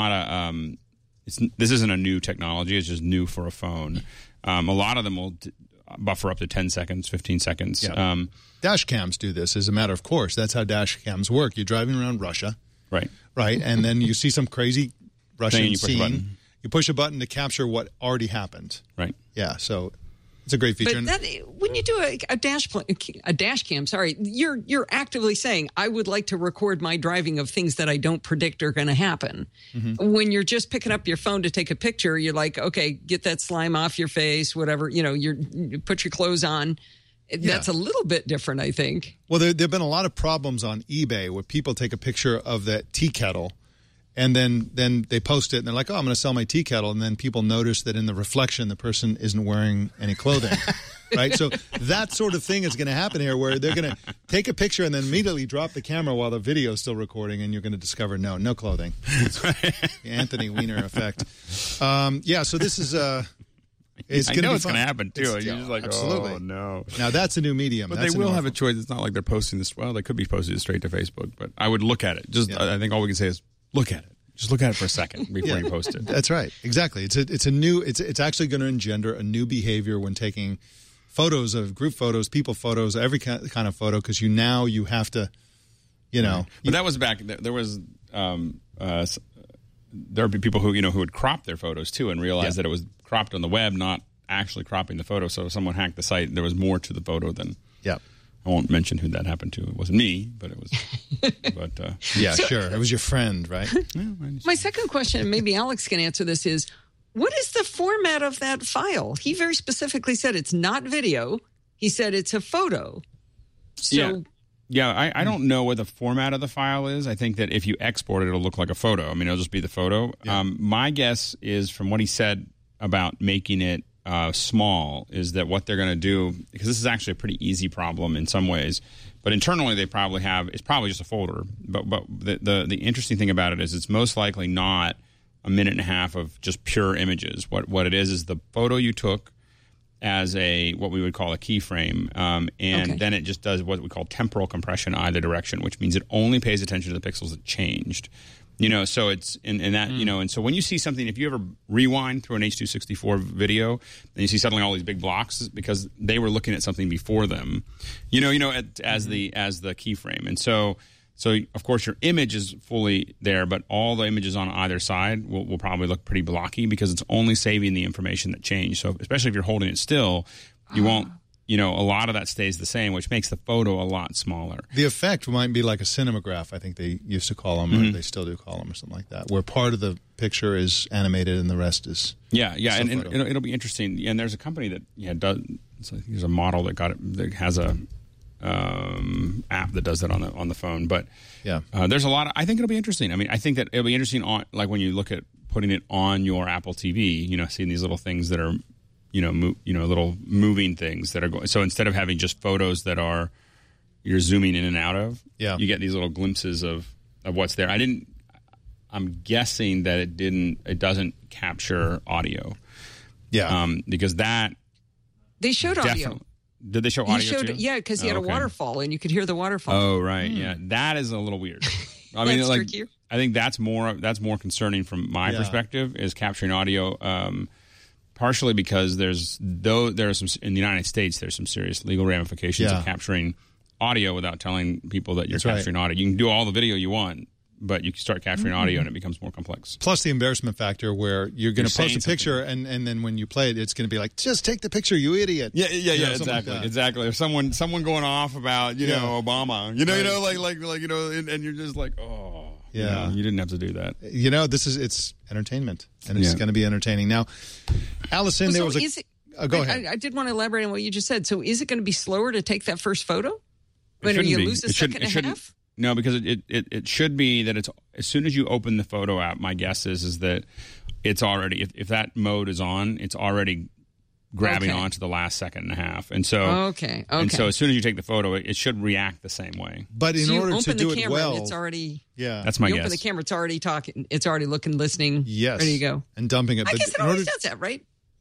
isn't a new technology. It's just new for a phone. A lot of them will buffer up to 10 seconds, 15 seconds. Yeah. Dash cams do this as a matter of course. That's how dash cams work. You're driving around Russia. Right. And then you see some crazy Russian scene. You push a button to capture what already happened. Right. Yeah, so it's a great feature. But when you do a dash cam, you're actively saying, I would like to record my driving of things that I don't predict are going to happen. Mm-hmm. When you're just picking up your phone to take a picture, you're like, okay, get that slime off your face, whatever, you put your clothes on. That's a little bit different, I think. Well, there have been a lot of problems on eBay where people take a picture of that tea kettle and then they post it and they're like, oh, I'm going to sell my tea kettle. And then people notice that in the reflection, the person isn't wearing any clothing. Right? So that sort of thing is going to happen here where they're going to take a picture and then immediately drop the camera while the video is still recording and you're going to discover, no clothing. The Anthony Weiner effect. So this is... It's I going know to it's going to happen too. You're just like, absolutely. oh no. Now that's a new medium. But That's they a will new have a art choice. It's not like they're posting this. Well, they could be posting it straight to Facebook, but I would look at it. I think all we can say is look at it. Just look at it for a second before you post it. That's right. Exactly. It's actually going to engender a new behavior when taking photos of group photos, people photos, every kind of photo, because you have to, But that was back. There was there would be people who would crop their photos too and realize that it was cropped on the web, not actually cropping the photo. So if someone hacked the site, there was more to the photo than. Yeah. I won't mention who that happened to. It wasn't me, but it was. Sure. It was your friend, right? My second question, and maybe Alex can answer this, is what is the format of that file? He very specifically said it's not video. He said it's a photo. So. Yeah, I don't know what the format of the file is. I think that if you export it, it'll look like a photo. I mean, it'll just be the photo. Yeah. My guess is, from what he said about making it small, is that what they're going to do, because this is actually a pretty easy problem in some ways, but internally they probably have, it's probably just a folder. But the interesting thing about it is it's most likely not a minute and a half of just pure images. What it is the photo you took as what we would call a keyframe, then it just does what we call temporal compression either direction, which means it only pays attention to the pixels that changed. So it's in that, and so when you see something, if you ever rewind through an H.264 video, and you see suddenly all these big blocks because they were looking at something before them, as the keyframe, and so of course your image is fully there, but all the images on either side will probably look pretty blocky because it's only saving the information that changed. So especially if you're holding it still, you won't. A lot of that stays the same, which makes the photo a lot smaller. The effect might be like a cinemagraph, I think they used to call them, or they still do call them, or something like that, where part of the picture is animated and the rest is and it'll be interesting. And there's a company that does. There's a model that has a app that does that on the phone. But there's a lot. I think it'll be interesting. I mean, I think that it'll be interesting on when you look at putting it on your Apple TV. Seeing these little things that are. Little moving things that are going. So instead of having just photos that you're zooming in and out of, you get these little glimpses of what's there. I'm guessing that it doesn't capture audio. Yeah. Because that they showed audio. Did they show audio too? Yeah, because he had a waterfall and you could hear the waterfall. Oh, right. Yeah. That is a little weird. I mean, trickier. I think that's more concerning from my perspective is capturing audio. Partially because there are some in the United States. There's some serious legal ramifications of capturing audio without telling people that you're capturing audio. You can do all the video you want, but you can start capturing audio and it becomes more complex. Plus the embarrassment factor where you're going to post a picture and then when you play it, it's going to be like, just take the picture, you idiot. Yeah, exactly. Or someone going off about Obama, and you're just like, oh. Yeah, you didn't have to do that. It's entertainment, and it's going to be entertaining. Now, Allison, there was go ahead. I did want to elaborate on what you just said. So, is it going to be slower to take that first photo? When you lose a second and a half? No, because it should be that it's as soon as you open the photo app. My guess is that it's already if that mode is on, it's already grabbing onto the last second and a half, and so and so as soon as you take the photo, it should react the same way. But in order to do it well, it's already that's my guess. You open the camera, it's already talking, it's already looking, listening. Yes, ready to go and dumping it. I guess it always does that, right?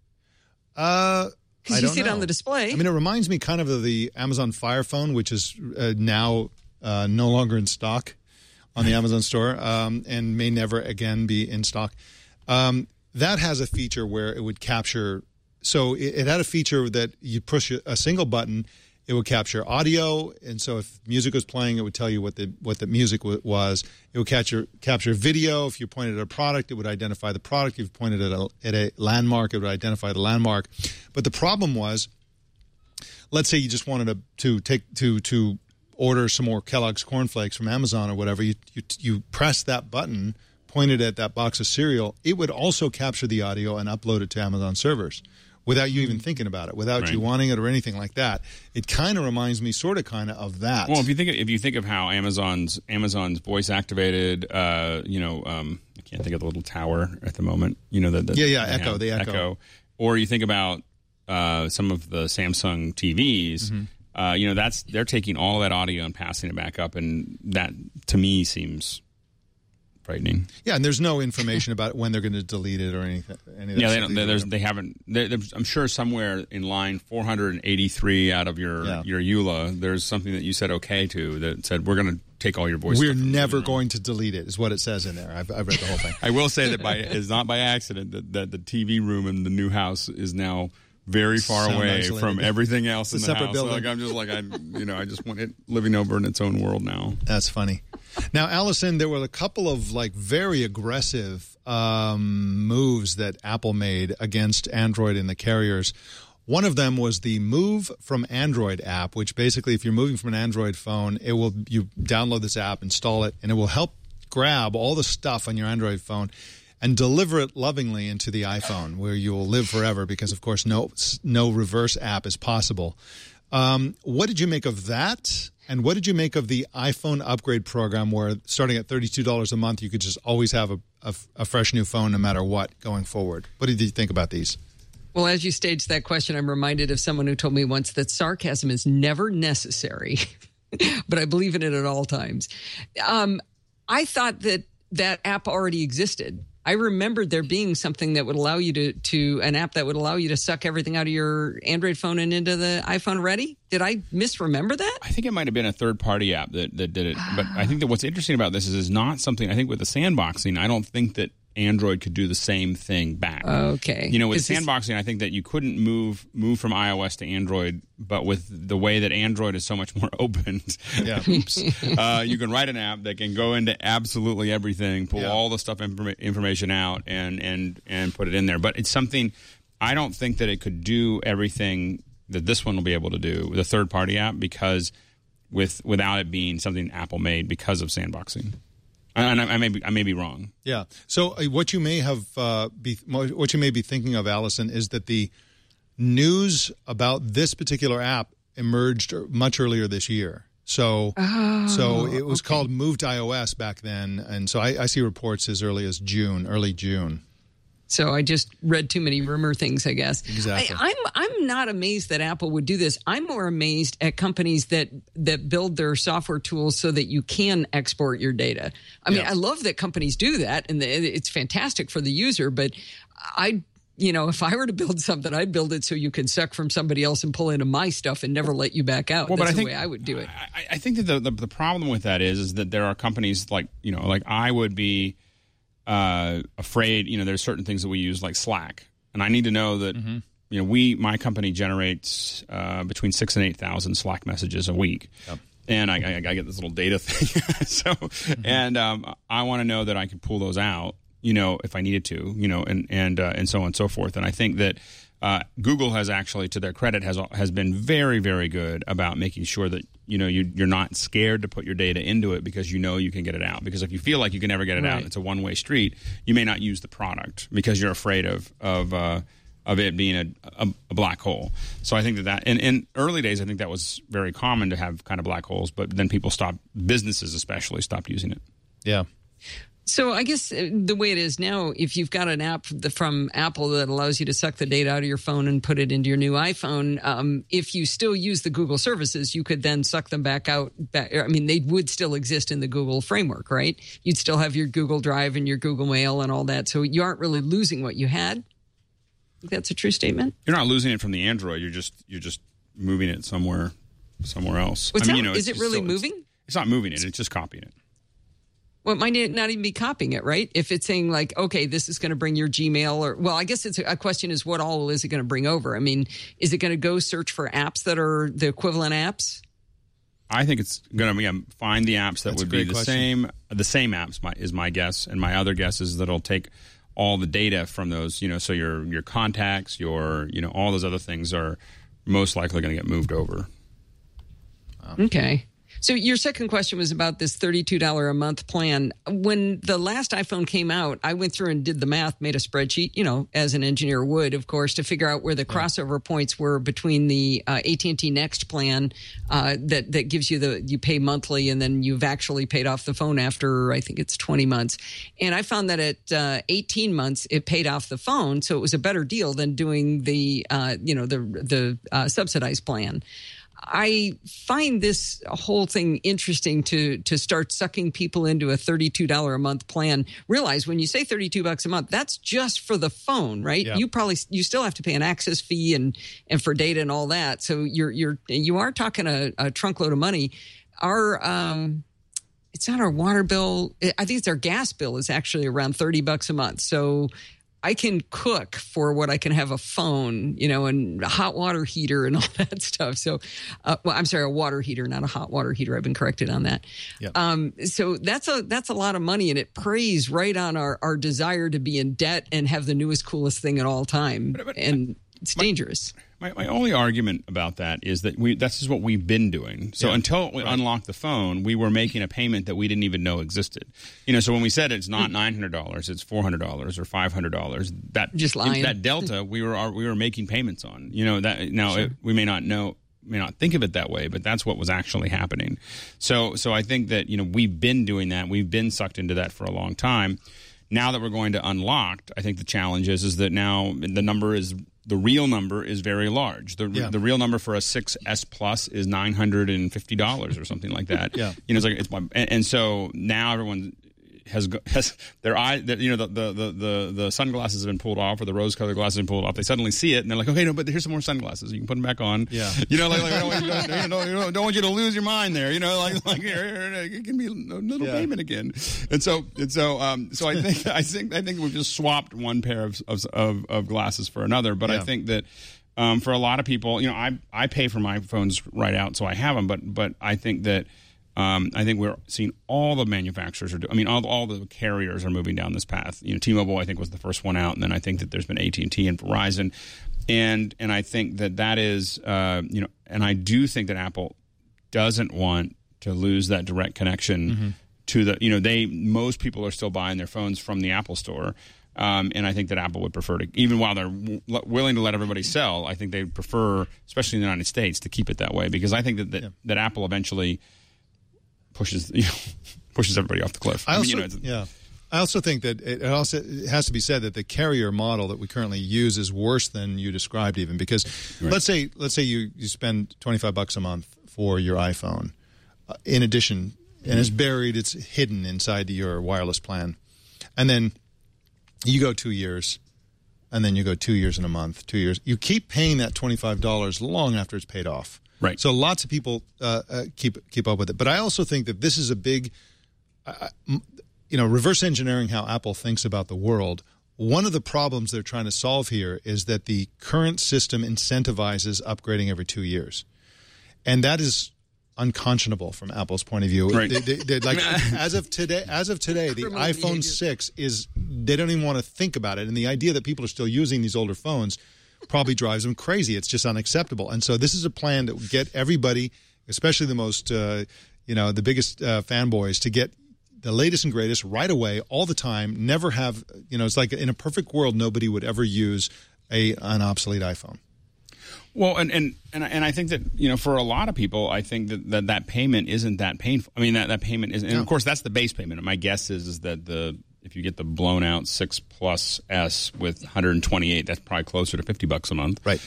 Because you see it on the display. I mean, it reminds me kind of the Amazon Fire Phone, which is now no longer in stock on the Amazon store and may never again be in stock. That has a feature where it would capture. So it had a feature that you push a single button, it would capture audio, and so if music was playing, it would tell you what the music was. It would capture video. If you pointed at a product, it would identify the product. If you pointed at a landmark, it would identify the landmark. But the problem was, let's say you just wanted to order some more Kellogg's cornflakes from Amazon or whatever. You press that button, pointed at that box of cereal, it would also capture the audio and upload it to Amazon servers. Without you even thinking about it, without you wanting it or anything like that. It kind of reminds me of that. Well, if you think of how Amazon's voice activated, I can't think of the little tower at the moment. the Echo. Or you think about some of the Samsung TVs. Mm-hmm. They're taking all of that audio and passing it back up, and that to me seems frightening. Yeah, and there's no information about when they're going to delete it or anything. Yeah, they don't. They haven't. I'm sure somewhere in line 483 out of your EULA, there's something that you said okay to that said we're going to take all your voice. We're never going to delete it, is what it says in there. I've read the whole thing. I will say that it's not by accident that the TV room in the new house is now very far away from everything else in the house. Building. So like I'm just like I just want it living over in its own world now. That's funny. Now, Allison, there were a couple of very aggressive moves that Apple made against Android and the carriers. One of them was the Move from Android app, which basically, if you're moving from an Android phone, you download this app, install it, and it will help grab all the stuff on your Android phone and deliver it lovingly into the iPhone, where you will live forever because, of course, no reverse app is possible. What did you make of that? And what did you make of the iPhone upgrade program where, starting at $32 a month, you could just always have a fresh new phone no matter what going forward? What did you think about these? Well, as you staged that question, I'm reminded of someone who told me once that sarcasm is never necessary, but I believe in it at all times. I thought that app already existed. I remembered there being something that would allow you to an app that would allow you to suck everything out of your Android phone and into the iPhone Ready. Did I misremember that? I think it might have been a third-party app that did it. But I think that what's interesting about this is not something, I think with the sandboxing, I don't think that Android could do the same thing back. Okay. With sandboxing, I think that you couldn't move from iOS to Android, but with the way that Android is so much more open, you can write an app that can go into absolutely everything, pull all the stuff information out, and put it in there. But it's something, I don't think that it could do everything that this one will be able to do, the third-party app, because without it being something Apple made because of sandboxing. And I may be wrong. Yeah. So what you may be thinking of, Allison, is that the news about this particular app emerged much earlier this year. So it was called Move to iOS back then, and so I see reports as early as early June. So I just read too many rumor things, I guess. Exactly. I'm not amazed that Apple would do this. I'm more amazed at companies that build their software tools so that you can export your data. I mean, I love that companies do that, and it's fantastic for the user. But if I were to build something, I'd build it so you can suck from somebody else and pull into my stuff and never let you back out. That's the way I would do it. I think that the problem with that is that there are companies like I would be afraid, there's certain things that we use like Slack, and I need to know that my company generates between 6,000 and 8,000 Slack messages a week, and I get this little data thing. And I want to know that I can pull those out, if I needed to, and so on and so forth. And I think that Google has actually, to their credit, has been very, very good about making sure that you're not scared to put your data into it because you can get it out. Because if you feel like you can never get it out, it's a one-way street. You may not use the product because you're afraid of it being a black hole. So I think that in early days, I think that was very common to have kind of black holes. But then businesses especially stopped using it. Yeah. So I guess the way it is now, if you've got an app from Apple that allows you to suck the data out of your phone and put it into your new iPhone, if you still use the Google services, you could then suck them back out. I mean, they would still exist in the Google framework, right? You'd still have your Google Drive and your Google Mail and all that. So you aren't really losing what you had. I think that's a true statement. You're not losing it from the Android. You're just moving it somewhere else. Is it really moving? It's not moving it. It's just copying it. Well, it might not even be copying it, right? If it's saying like, okay, this is going to bring your Gmail I guess it's a question is what all is it going to bring over? I mean, is it going to go search for apps that are the equivalent apps? I think it's going to find the apps that would be the same apps is my guess. And my other guess is that it'll take all the data from those, so your contacts, all those other things are most likely going to get moved over. Okay. So your second question was about this $32 a month plan. When the last iPhone came out, I went through and did the math, made a spreadsheet, as an engineer would, of course, to figure out where the crossover points were between the AT&T Next plan that gives you pay monthly and then you've actually paid off the phone after, I think it's 20 months. And I found that at 18 months, it paid off the phone. So it was a better deal than doing the subsidized plan. I find this whole thing interesting to start sucking people into a $32 a month plan. Realize when you say $32 a month, that's just for the phone, right? Yeah. You still have to pay an access fee and for data and all that. So you are talking a trunk load of money. It's not our water bill. I think it's our gas bill is actually around $30 a month. So I can cook for what I can have a phone, and a hot water heater and all that stuff. So, I'm sorry, a water heater, not a hot water heater. I've been corrected on that. Yep. So that's a lot of money, and it preys right on our desire to be in debt and have the newest, coolest thing at all time. And it's dangerous. My only argument about that is that that's just what we've been doing. So until we unlocked the phone, we were making a payment that we didn't even know existed. So when we said it's not $900, it's $400 or $500. That just lying. That delta we were making payments on. We may not think of it that way, but that's what was actually happening. So I think that we've been doing that. We've been sucked into that for a long time. Now that we're going to Unlocked, I think the challenge is that now the real number is very large. The real number for a 6S Plus is $950 or something like that. Yeah. And so now everyone has their eye. The sunglasses have been pulled off, or the rose-colored glasses have been pulled off. They suddenly see it, and they're like, "Okay, no, but here's some more sunglasses. You can put them back on." Yeah. Don't want you to lose your mind there. It can be a little payment again. So I think we've just swapped one pair of glasses for another. But I think that. For a lot of people, I pay for my phones right out, so I have them. But I think that. I think we're seeing all the manufacturers all the carriers are moving down this path. T-Mobile, I think, was the first one out, and then I think that there's been AT&T and Verizon, and I think that is and I do think that Apple doesn't want to lose that direct connection to the most people are still buying their phones from the Apple Store. And I think that Apple would prefer to, even while they're willing to let everybody sell, I think they prefer, especially in the United States, to keep it that way, because I think that Apple eventually pushes everybody off the cliff. I also think that it has to be said that the carrier model that we currently use is worse than you described, even because let's say you spend $25 a month for your iPhone, in addition, and it's hidden inside your wireless plan, and then you go 2 years, and then you go 2 years and a month, 2 years. You keep paying that $25 long after it's paid off. Right. So lots of people keep up with it. But I also think that this is a big, reverse engineering how Apple thinks about the world. One of the problems they're trying to solve here is that the current system incentivizes upgrading every 2 years. And that is unconscionable from Apple's point of view. Right. As of today, the iPhone 6 they don't even want to think about it. And the idea that people are still using these older phones probably drives them crazy. It's just unacceptable. And so this is a plan that would get everybody, especially the most, the biggest fanboys, to get the latest and greatest right away, all the time, never have, it's like in a perfect world, nobody would ever use an obsolete iPhone. Well, and I think that, for a lot of people, I think that payment isn't that painful. I mean, that payment is, and of course, that's the base payment. And my guess is that if you get the blown out 6 Plus S with 128, that's probably closer to $50 a month. Right.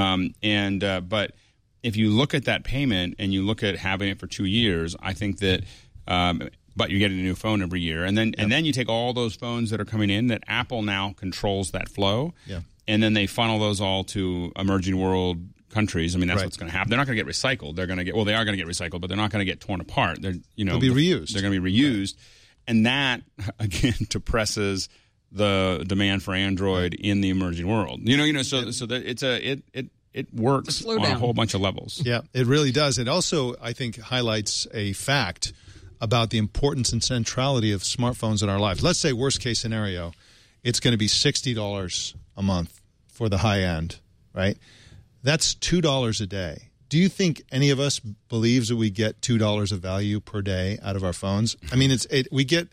But if you look at that payment and you look at having it for 2 years, I think that, but you're getting a new phone every year. And then you take all those phones that are coming in that Apple now controls that flow. Yeah. And then they funnel those all to emerging world countries. I mean, that's what's going to happen. They're not going to get recycled. They are going to get recycled, but they're not going to get torn apart. They'll be reused. They're going to be reused. Right. And that, again, depresses the demand for Android in the emerging world. So that it works on a whole bunch of levels. Yeah, it really does. It also, I think, highlights a fact about the importance and centrality of smartphones in our lives. Let's say, worst case scenario, it's going to be $60 a month for the high end, right? That's $2 a day. Do you think any of us believes that we get $2 of value per day out of our phones? I mean, we get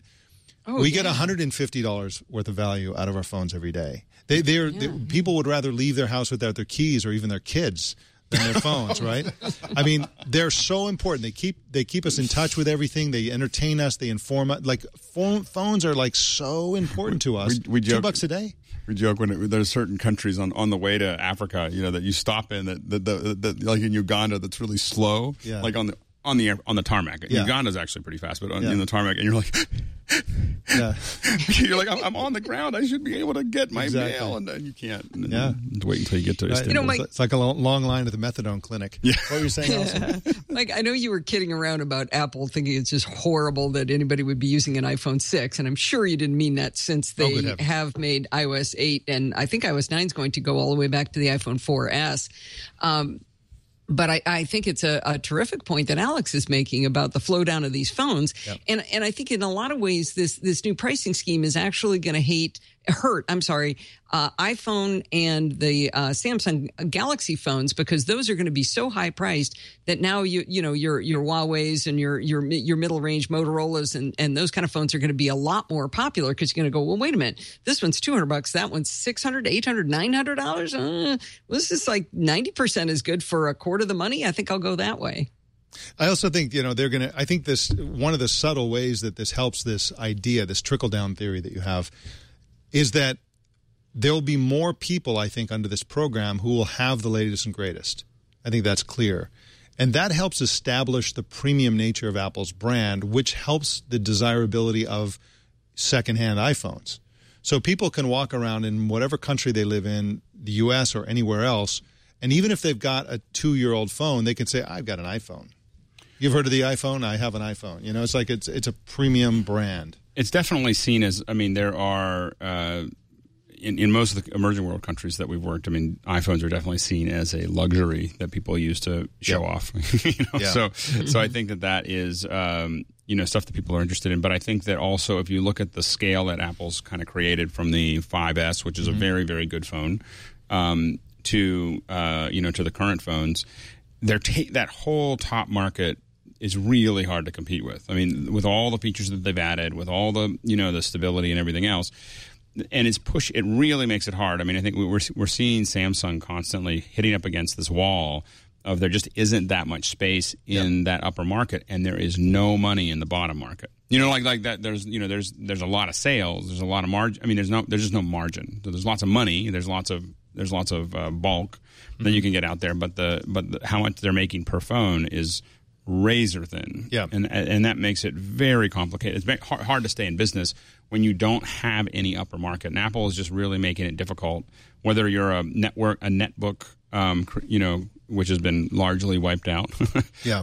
$150 worth of value out of our phones every day. People would rather leave their house without their keys or even their kids than their phones, right? I mean, they're so important. They keep us in touch with everything. They entertain us. They inform us. Like phones are like so important to us. We joke, $2 a day. We joke when there's certain countries on the way to Africa, that you stop in that like in Uganda that's really slow, like on the tarmac. Uganda's actually pretty fast, but in the tarmac, and you're like, you're like, I'm on the ground. I should be able to get my mail, and then you can't. And wait until you get to Istanbul. It's like a long line at the methadone clinic. Yeah. What were you saying, Allison? Mike, I know you were kidding around about Apple thinking it's just horrible that anybody would be using an iPhone 6, and I'm sure you didn't mean that since they have made iOS 8, and I think iOS 9 is going to go all the way back to the iPhone 4S. But I think it's a terrific point that Alex is making about the flow down of these phones. Yep. And I think in a lot of ways, this new pricing scheme is actually going to hurt iPhone and the Samsung Galaxy phones, because those are going to be so high priced that now your Huawei's and your middle range Motorola's and those kind of phones are going to be a lot more popular, because you're going to go, well, wait a minute, this one's $200, that one's $600, $800, $900. This is like 90% as good for a quarter of the money. I think I'll go that way. I also think, they're going to, I think one of the subtle ways that this helps this idea, this trickle down theory that you have, is that there'll be more people, I think, under this program who will have the latest and greatest. I think that's clear. And that helps establish the premium nature of Apple's brand, which helps the desirability of secondhand iPhones. So people can walk around in whatever country they live in, the U.S. or anywhere else, and even if they've got a 2-year-old phone, they can say, I've got an iPhone. You've heard of the iPhone? I have an iPhone. It's like it's a premium brand. It's definitely seen as, there are, in most of the emerging world countries that we've worked, iPhones are definitely seen as a luxury that people use to show off. So I think that is, stuff that people are interested in. But I think that also, if you look at the scale that Apple's kind of created from the 5S, which is a very, very good phone, to the current phones, that whole top market is really hard to compete with. With all the features that they've added, with all the the stability and everything else, and it really makes it hard. I think we're seeing Samsung constantly hitting up against this wall of there just isn't that much space in that upper market, and there is no money in the bottom market. Like that. There's a lot of sales. There's a lot of margin. There's just no margin. So there's lots of money. There's lots of bulk that you can get out there, but how much they're making per phone is razor thin. Yeah, and that makes it very complicated. It's hard to stay in business when you don't have any upper market. And Apple is just really making it difficult. Whether you're a netbook, which has been largely wiped out. The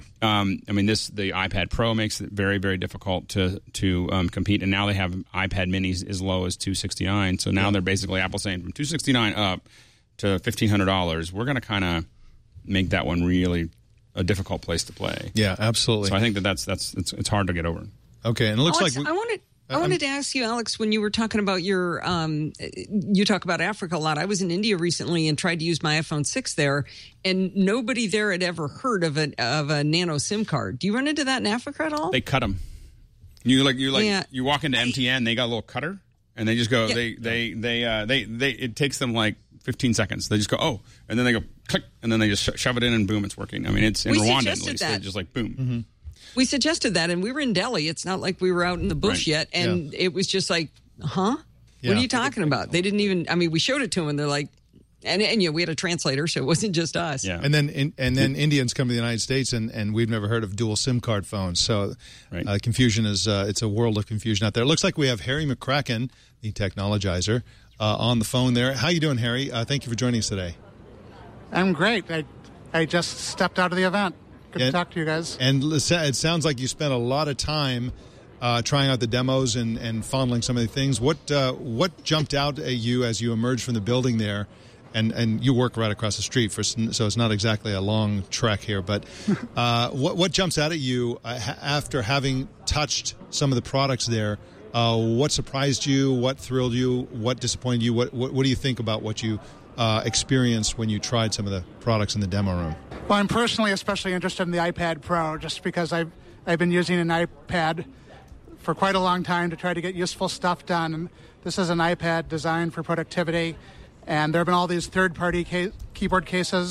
iPad Pro makes it very, very difficult to compete. And now they have iPad Minis as low as $269. So now they're basically Apple saying from $269 up to $1,500, we're going to kind of make that one really a difficult place to play. Yeah, absolutely. So I think it's hard to get over. Okay, and it looks Alex, like I wanted to ask you, Alex, when you were talking about your, you talk about Africa a lot. I was in India recently and tried to use my iPhone 6 there, and nobody there had ever heard of a nano SIM card. Do you run into that in Africa at all? They cut them. You walk into MTN, they got a little cutter, and they just go. Yeah. They it takes them like 15 seconds. They just go, oh, and then they go click, and then they just shove it in, and boom, it's working. It's in Rwanda at least. They just like boom. Mm-hmm. We suggested that, and we were in Delhi. It's not like we were out in the bush yet, and it was just like, huh? Yeah. What are you talking about? They didn't even. We showed it to them, and they're like, and we had a translator, so it wasn't just us. Yeah. And then Indians come to the United States, and we've never heard of dual SIM card phones. So confusion is it's a world of confusion out there. It looks like we have Harry McCracken, the technologizer, on the phone there. How you doing, Harry? Thank you for joining us today. I'm great. I just stepped out of the event. Good to talk to you guys. And it sounds like you spent a lot of time trying out the demos and fondling some of the things. What jumped out at you as you emerged from the building there? And you work right across the street, so it's not exactly a long trek here. But what jumps out at you after having touched some of the products there? What surprised you? What thrilled you? What disappointed you? What do you think about what you experienced when you tried some of the products in the demo room? Well, I'm personally especially interested in the iPad Pro, just because I've been using an iPad for quite a long time to try to get useful stuff done. And this is an iPad designed for productivity. And there have been all these third-party keyboard cases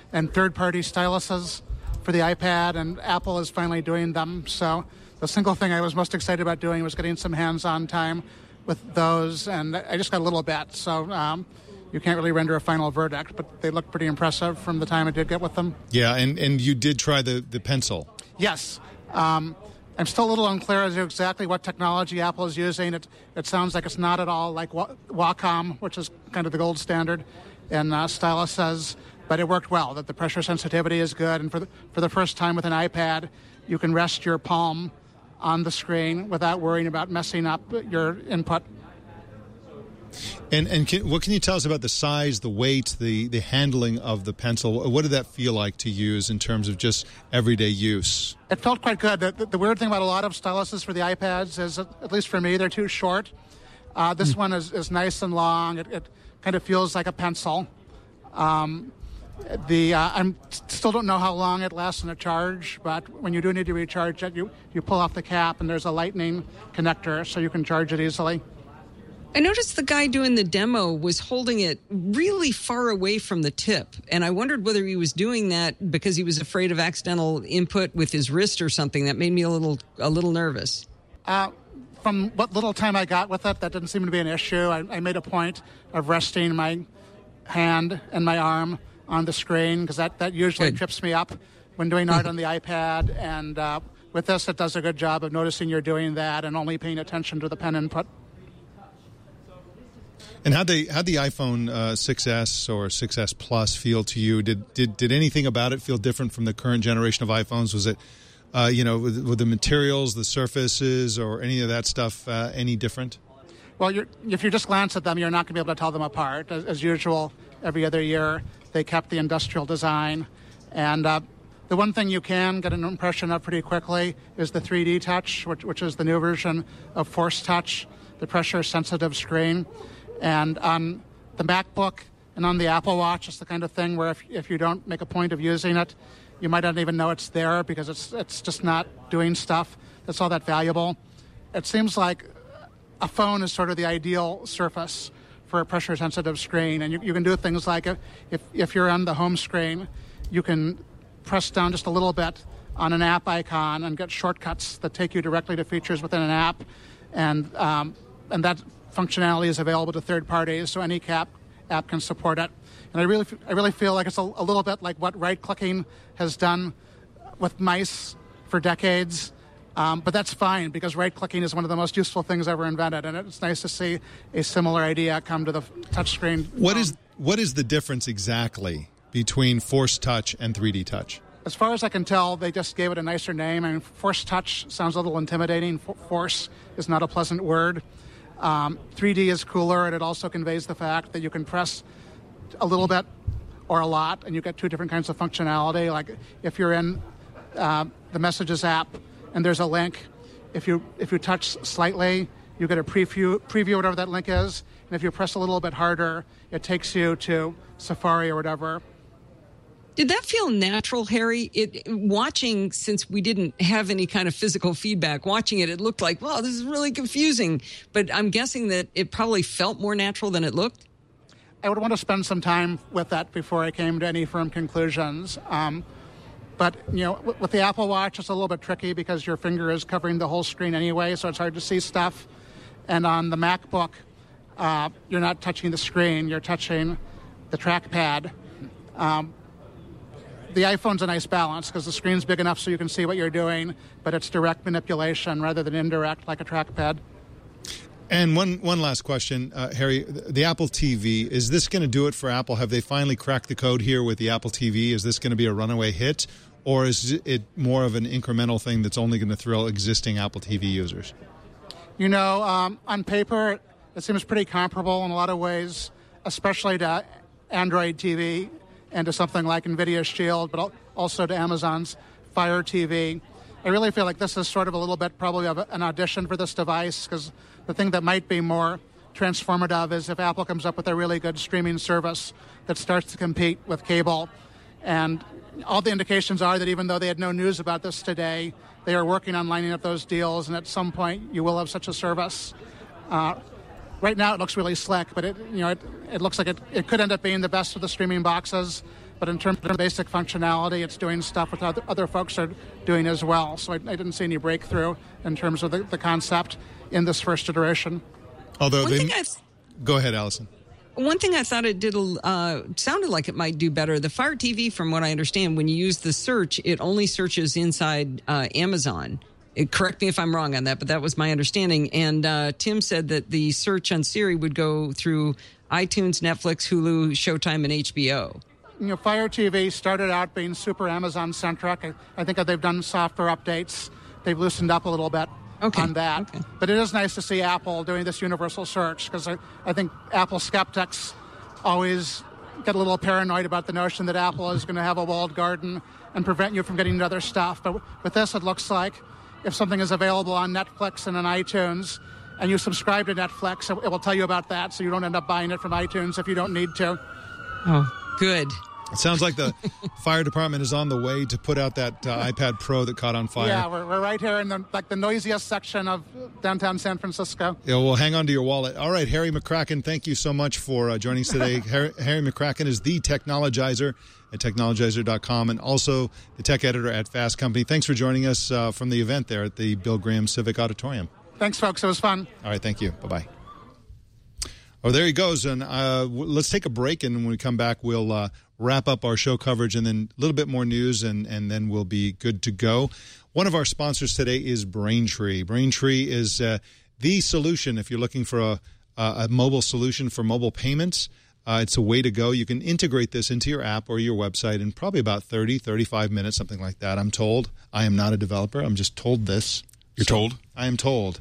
and third-party styluses for the iPad, and Apple is finally doing them. So the single thing I was most excited about doing was getting some hands-on time with those, and I just got a little bit. So you can't really render a final verdict, but they look pretty impressive from the time I did get with them. Yeah, and you did try the Pencil. Yes. I'm still a little unclear as to exactly what technology Apple is using. It sounds like it's not at all like Wacom, which is kind of the gold standard in styluses, but it worked well, that the pressure sensitivity is good, and for the first time with an iPad, you can rest your palm on the screen without worrying about messing up your input. And what can you tell us about the size, the weight, the handling of the Pencil? What did that feel like to use in terms of just everyday use? It felt quite good. The weird thing about a lot of styluses for the iPads is, at least for me, they're too short. This one is nice and long. It kind of feels like a pencil. I still don't know how long it lasts in a charge, but when you do need to recharge it, you pull off the cap and there's a lightning connector so you can charge it easily. I noticed the guy doing the demo was holding it really far away from the tip, and I wondered whether he was doing that because he was afraid of accidental input with his wrist or something. That made me a little nervous. From what little time I got with it, that didn't seem to be an issue. I made a point of resting my hand and my arm on the screen because that usually trips me up when doing art on the iPad, and with this it does a good job of noticing you're doing that and only paying attention to the pen input. And how'd the iPhone 6S or 6S Plus feel to you? Did anything about it feel different from the current generation of iPhones? Was it, with the materials, the surfaces, or any of that stuff any different? Well, if you just glance at them, you're not going to be able to tell them apart. As usual, every other year, they kept the industrial design. And the one thing you can get an impression of pretty quickly is the 3D Touch, which is the new version of Force Touch, the pressure-sensitive screen. And on the MacBook and on the Apple Watch, it's the kind of thing where if you don't make a point of using it, you might not even know it's there because it's just not doing stuff that's all that valuable. It seems like a phone is sort of the ideal surface for a pressure-sensitive screen, and you can do things like if you're on the home screen, you can press down just a little bit on an app icon and get shortcuts that take you directly to features within an app, and that functionality is available to third parties, so any app can support it. And I really feel like it's a little bit like what right-clicking has done with mice for decades. But that's fine because right-clicking is one of the most useful things ever invented, and it's nice to see a similar idea come to the touchscreen. What is the difference exactly between Force Touch and 3D Touch? As far as I can tell, they just gave it a nicer name. I mean, Force Touch sounds a little intimidating. Force is not a pleasant word. 3D is cooler, and it also conveys the fact that you can press a little bit or a lot, and you get two different kinds of functionality. Like if you're in the Messages app and there's a link, if you touch slightly, you get a preview whatever that link is, and if you press a little bit harder, it takes you to Safari or whatever. Did that feel natural, Harry? Watching, since we didn't have any kind of physical feedback, watching it looked like, wow, this is really confusing. But I'm guessing that it probably felt more natural than it looked. I would want to spend some time with that before I came to any firm conclusions. But, with the Apple Watch, it's a little bit tricky because your finger is covering the whole screen anyway, so it's hard to see stuff. And on the MacBook, you're not touching the screen, you're touching the trackpad. The iPhone's a nice balance because the screen's big enough so you can see what you're doing, but it's direct manipulation rather than indirect like a trackpad. And one last question, Harry. The Apple TV, is this going to do it for Apple? Have they finally cracked the code here with the Apple TV? Is this going to be a runaway hit, or is it more of an incremental thing that's only going to thrill existing Apple TV users? On paper, it seems pretty comparable in a lot of ways, especially to Android TV and to something like NVIDIA's Shield, but also to Amazon's Fire TV. I really feel like this is sort of a little bit probably of an audition for this device, because the thing that might be more transformative is if Apple comes up with a really good streaming service that starts to compete with cable. And all the indications are that even though they had no news about this today, they are working on lining up those deals, and at some point you will have such a service. Right now it looks really slick, but it looks like it could end up being the best of the streaming boxes. But in terms of basic functionality, it's doing stuff with other folks are doing as well. So I didn't see any breakthrough in terms of the concept in this first iteration. Although go ahead, Allison. One thing I thought it did sounded like it might do better. The Fire TV, from what I understand, when you use the search, it only searches inside Amazon. Correct me if I'm wrong on that, but that was my understanding. And Tim said that the search on Siri would go through iTunes, Netflix, Hulu, Showtime, and HBO. You know, Fire TV started out being super Amazon-centric. I think that they've done software updates. They've loosened up a little bit on that. Okay. But it is nice to see Apple doing this universal search, because I think Apple skeptics always get a little paranoid about the notion that Apple is going to have a walled garden and prevent you from getting to other stuff. But with this, it looks like if something is available on Netflix and on iTunes, and you subscribe to Netflix, it will tell you about that, so you don't end up buying it from iTunes if you don't need to. Oh, good. It sounds like the fire department is on the way to put out that iPad Pro that caught on fire. Yeah, we're right here in the noisiest section of downtown San Francisco. Yeah, well, hang on to your wallet. All right, Harry McCracken, thank you so much for joining us today. Harry McCracken is the Technologizer at technologizer.com and also the tech editor at Fast Company. Thanks for joining us from the event there at the Bill Graham Civic Auditorium. Thanks, folks. It was fun. All right, thank you. Bye-bye. Oh, there he goes. And let's take a break, and when we come back, we'll wrap up our show coverage and then a little bit more news, and then we'll be good to go. One of our sponsors today is Braintree. Braintree is the solution if you're looking for a mobile solution for mobile payments. It's a way to go. You can integrate this into your app or your website in probably about 30, 35 minutes, something like that, I'm told. I am not a developer. I'm just told this. You're told? I am told.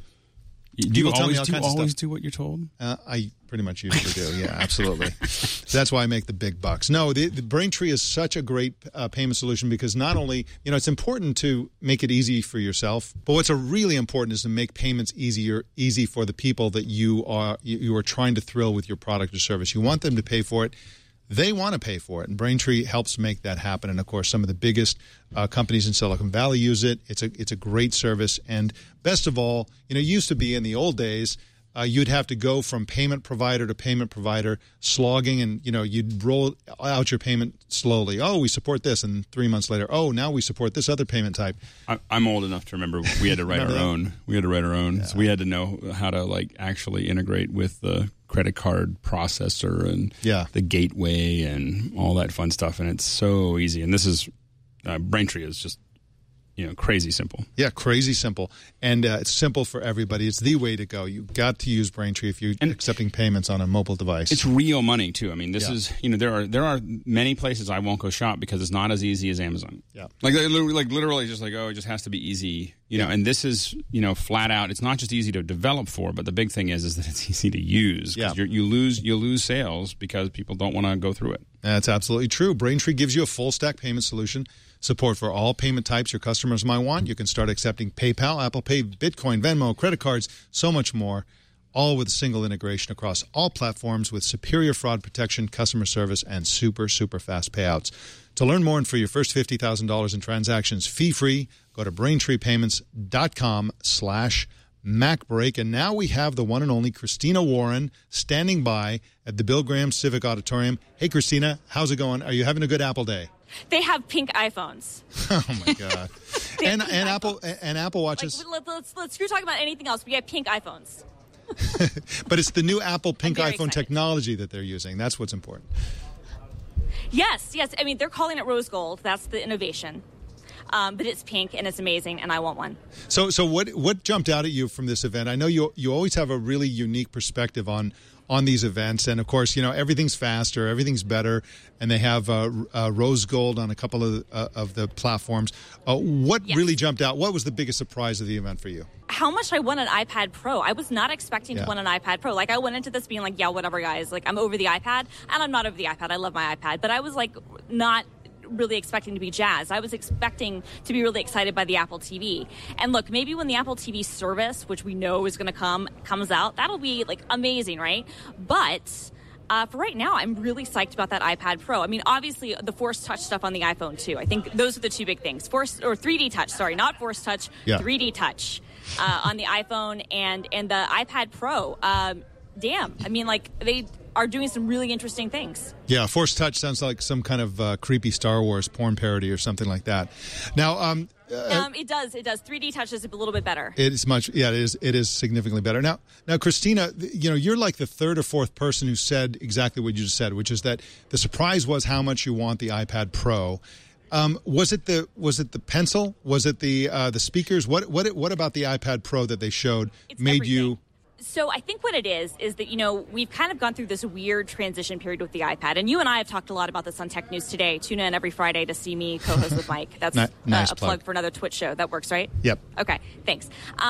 Do you always do what you're told? I pretty much usually do. Yeah, absolutely. That's why I make the big bucks. No, the Braintree is such a great payment solution because not only, it's important to make it easy for yourself, but what's really important is to make payments easy for the people that you are trying to thrill with your product or service. You want them to pay for it. They want to pay for it, and Braintree helps make that happen. And, of course, some of the biggest companies in Silicon Valley use it. It's a great service. And best of all, it used to be in the old days, you'd have to go from payment provider to payment provider, slogging, and, you'd roll out your payment slowly. Oh, we support this. And 3 months later, oh, now we support this other payment type. I'm old enough to remember we had to write our own. We had to write our own. Yeah. So we had to know how to, actually integrate with the credit card processor and the gateway and all that fun stuff. And it's so easy. And this is, Braintree is just, crazy simple. Yeah, crazy simple. And it's simple for everybody. It's the way to go. You've got to use Braintree if you're accepting payments on a mobile device. It's real money, too. I mean, this is, there are many places I won't go shop because it's not as easy as Amazon. Yeah. Literally just it just has to be easy, and this is, flat out. It's not just easy to develop for, but the big thing is that it's easy to use. Yeah. You lose sales because people don't want to go through it. That's absolutely true. Braintree gives you a full stack payment solution. Support for all payment types your customers might want. You can start accepting PayPal, Apple Pay, Bitcoin, Venmo, credit cards, so much more, all with a single integration across all platforms with superior fraud protection, customer service, and super, super fast payouts. To learn more and for your first $50,000 in transactions fee-free, go to BraintreePayments.com/MacBreak. And now we have the one and only Christina Warren standing by at the Bill Graham Civic Auditorium. Hey, Christina, how's it going? Are you having a good Apple day? They have pink iPhones. Oh my God! and Apple Watches. Let's screw talking about anything else. We have pink iPhones. But it's the new Apple pink iPhone technology that they're using. That's what's important. Yes. I mean, they're calling it rose gold. That's the innovation. But it's pink and it's amazing, and I want one. So what jumped out at you from this event? I know you always have a really unique perspective on these events, and of course, everything's faster, everything's better, and they have rose gold on a couple of the platforms. What really jumped out? What was the biggest surprise of the event for you? How much I won an iPad Pro. I was not expecting to win an iPad Pro. I went into this being like, yeah, whatever, guys. I'm over the iPad, and I'm not over the iPad. I love my iPad, but I was not really expecting to be jazzed. I was expecting to be really excited by the Apple TV. And look, maybe when the Apple TV service, which we know is going to comes out, that'll be amazing, right? But for right now, I'm really psyched about that iPad Pro. I mean, obviously the Force Touch stuff on the iPhone too. I think those are the two big things. 3D Touch, sorry, not Force Touch, 3D Touch on the iPhone and the iPad Pro. damn. I mean, like, they are doing some really interesting things. Yeah, Force Touch sounds like some kind of creepy Star Wars porn parody or something like that. Now, it does. 3D Touch is a little bit better. It is much. Yeah, it is significantly better. Now, Christina, you're like the third or fourth person who said exactly what you just said, which is that the surprise was how much you want the iPad Pro. Was it the pencil? Was it the speakers? What about the iPad Pro that they showed made everything. you? So I think what it is that, we've kind of gone through this weird transition period with the iPad. And you and I have talked a lot about this on Tech News Today. Tune in every Friday to see me co-host with Mike. That's nice a plug for another Twitch show. That works, right? Yep. Okay, thanks.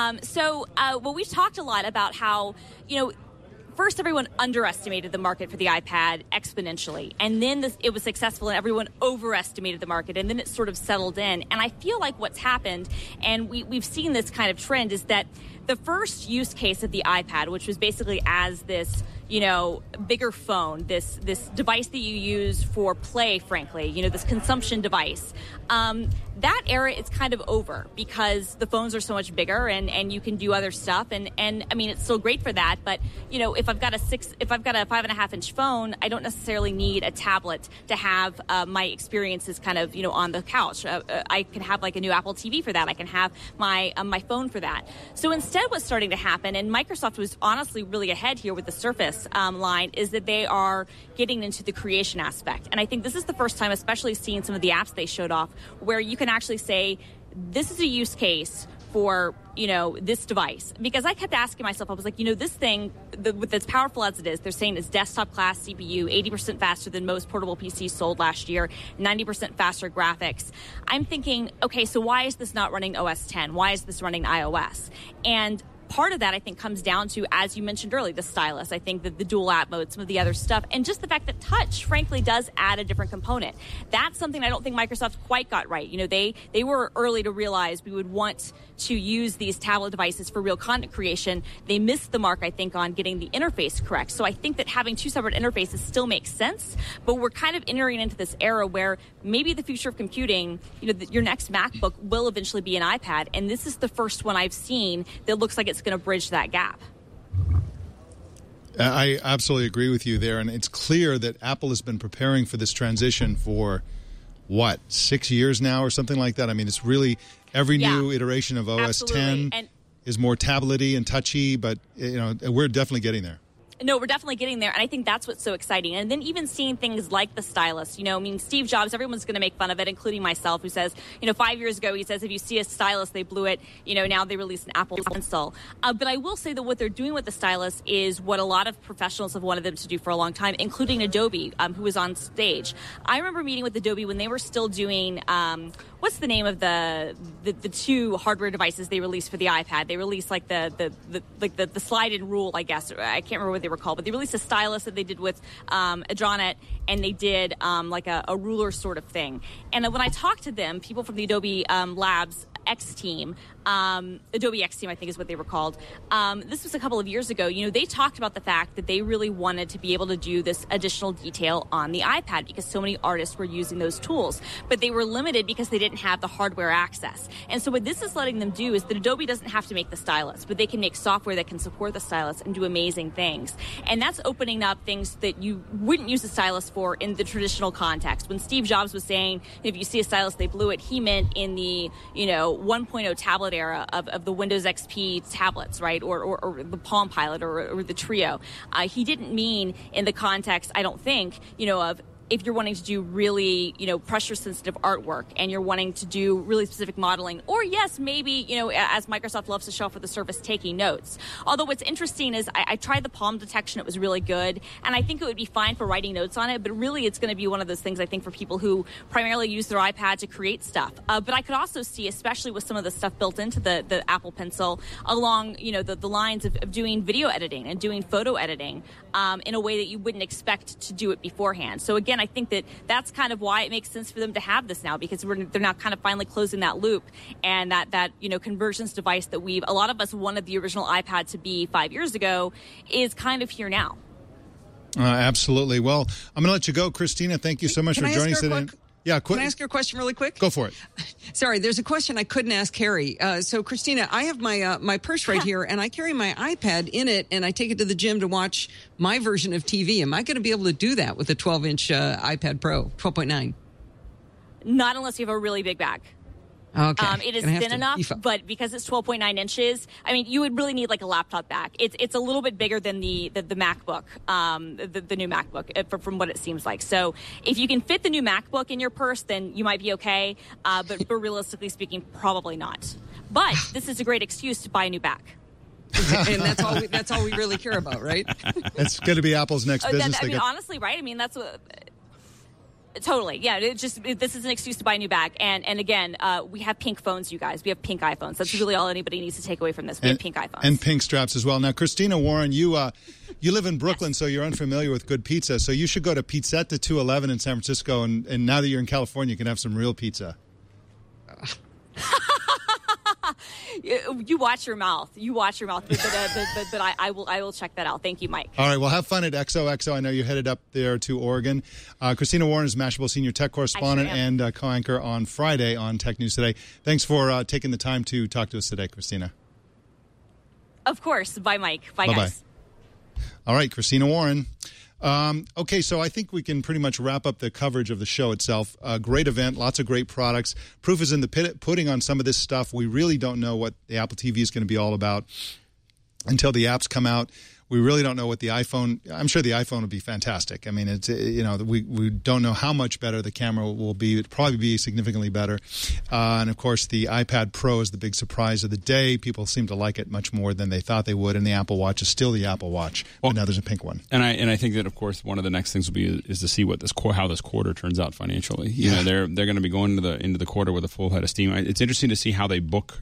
We've talked a lot about how, first, everyone underestimated the market for the iPad exponentially. And then it was successful and everyone overestimated the market. And then it sort of settled in. And I feel like what's happened, and we've seen this kind of trend, is that the first use case of the iPad, which was basically as this, bigger phone, this device that you use for play, frankly, this consumption device, that era is kind of over because the phones are so much bigger and you can do other stuff. And I mean, it's still great for that. But, if I've got a 5.5 inch phone, I don't necessarily need a tablet to have my experiences kind of, on the couch. I can have like a new Apple TV for that. I can have my phone for that. So instead, what's starting to happen, and Microsoft was honestly really ahead here with the Surface line, is that they are getting into the creation aspect. And I think this is the first time, especially seeing some of the apps they showed off, where you can actually say, this is a use case for, this device. Because I kept asking myself, I was like, this thing, with as powerful as it is, they're saying it's desktop class CPU, 80% faster than most portable PCs sold last year, 90% faster graphics. I'm thinking, okay, so why is this not running OS X? Why is this running iOS? And part of that, I think, comes down to, as you mentioned earlier, the stylus. I think that the dual app mode, some of the other stuff, and just the fact that touch, frankly, does add a different component. That's something I don't think Microsoft quite got right. They were early to realize we would want to use these tablet devices for real content creation. They missed the mark, I think, on getting the interface correct. So I think that having two separate interfaces still makes sense, but we're kind of entering into this era where maybe the future of computing, your next MacBook will eventually be an iPad, and this is the first one I've seen that looks like it's going to bridge that gap. I absolutely agree with you there, and it's clear that Apple has been preparing for this transition for, 6 years now or something like that? I mean, it's really every new iteration of OS X is more tablet-y and touchy, but we're definitely getting there. No, we're definitely getting there, and I think that's what's so exciting. And then even seeing things like the stylus, Steve Jobs, everyone's going to make fun of it, including myself, who says, 5 years ago, he says, if you see a stylus, they blew it. Now they released an Apple Pencil. But I will say that what they're doing with the stylus is what a lot of professionals have wanted them to do for a long time, including Adobe, who was on stage. I remember meeting with Adobe when they were still doing, what's the name of the two hardware devices they released for the iPad? They released like the slide and rule, I guess. I can't remember what they were called, but they released a stylus that they did with Adronet, and they did like a ruler sort of thing. And when I talked to them, people from the Adobe Labs X team, Adobe X team, I think is what they were called. This was a couple of years ago. They talked about the fact that they really wanted to be able to do this additional detail on the iPad because so many artists were using those tools, but they were limited because they didn't have the hardware access. And so what this is letting them do is that Adobe doesn't have to make the stylus, but they can make software that can support the stylus and do amazing things. And that's opening up things that you wouldn't use the stylus for in the traditional context. When Steve Jobs was saying, if you see a stylus, they blew it, he meant in the, 1.0 tablet era of the Windows XP tablets, right? Or the Palm Pilot or the Trio. He didn't mean in the context, I don't think, of if you're wanting to do really, pressure-sensitive artwork and you're wanting to do really specific modeling, or yes, maybe, as Microsoft loves to show off with the Surface, taking notes. Although what's interesting is I tried the palm detection. It was really good, and I think it would be fine for writing notes on it, but really it's going to be one of those things, I think, for people who primarily use their iPad to create stuff. But I could also see, especially with some of the stuff built into the Apple Pencil, along, the lines of doing video editing and doing photo editing in a way that you wouldn't expect to do it beforehand. So again, I think that that's kind of why it makes sense for them to have this now, because they're now kind of finally closing that loop, and that convergence device that a lot of us wanted the original iPad to be 5 years ago is kind of here now. Absolutely. Well, I'm going to let you go, Christina. Thank you so much for joining us today. Yeah, Can I ask you a question really quick? Go for it. Sorry, there's a question I couldn't ask Harry. So, Christina, I have my purse right here, and I carry my iPad in it, and I take it to the gym to watch my version of TV. Am I going to be able to do that with a 12-inch iPad Pro, 12.9? Not unless you have a really big bag. Okay. It is thin enough, but because it's 12.9 inches, I mean, you would really need like a laptop bag. It's a little bit bigger than the MacBook, the new MacBook, from what it seems like. So if you can fit the new MacBook in your purse, then you might be okay. But realistically speaking, probably not. But this is a great excuse to buy a new bag. And that's all we really care about, right? It's going to be Apple's next business. Honestly, right? I mean, that's what. Totally, yeah. This is an excuse to buy a new bag, and again, we have pink phones, you guys. We have pink iPhones. That's really all anybody needs to take away from this. We have pink iPhones and pink straps as well. Now, Christina Warren, you live in Brooklyn, so you're unfamiliar with good pizza. So you should go to Pizzetta 211 in San Francisco, and now that you're in California, you can have some real pizza. You watch your mouth. But I will check that out. Thank you, Mike. All right. Well, have fun at XOXO. I know you headed up there to Oregon. Christina Warren is Mashable Senior Tech Correspondent and co-anchor on Friday on Tech News Today. Thanks for taking the time to talk to us today, Christina. Of course. Bye, Mike. Bye, guys. All right, Christina Warren. Okay, so I think we can pretty much wrap up the coverage of the show itself. A great event, lots of great products. Proof is in the pudding on some of this stuff. We really don't know what the Apple TV is going to be all about until the apps come out. We really don't know what the iPhone. I'm sure the iPhone will be fantastic. I mean, it's we don't know how much better the camera will be. It'll probably be significantly better. And of course, the iPad Pro is the big surprise of the day. People seem to like it much more than they thought they would. And the Apple Watch is still the Apple Watch. Well, but now there's a pink one. And I think that of course one of the next things will be is to see what how this quarter turns out financially. You know, they're going to be going into the quarter with a full head of steam. It's interesting to see how they book.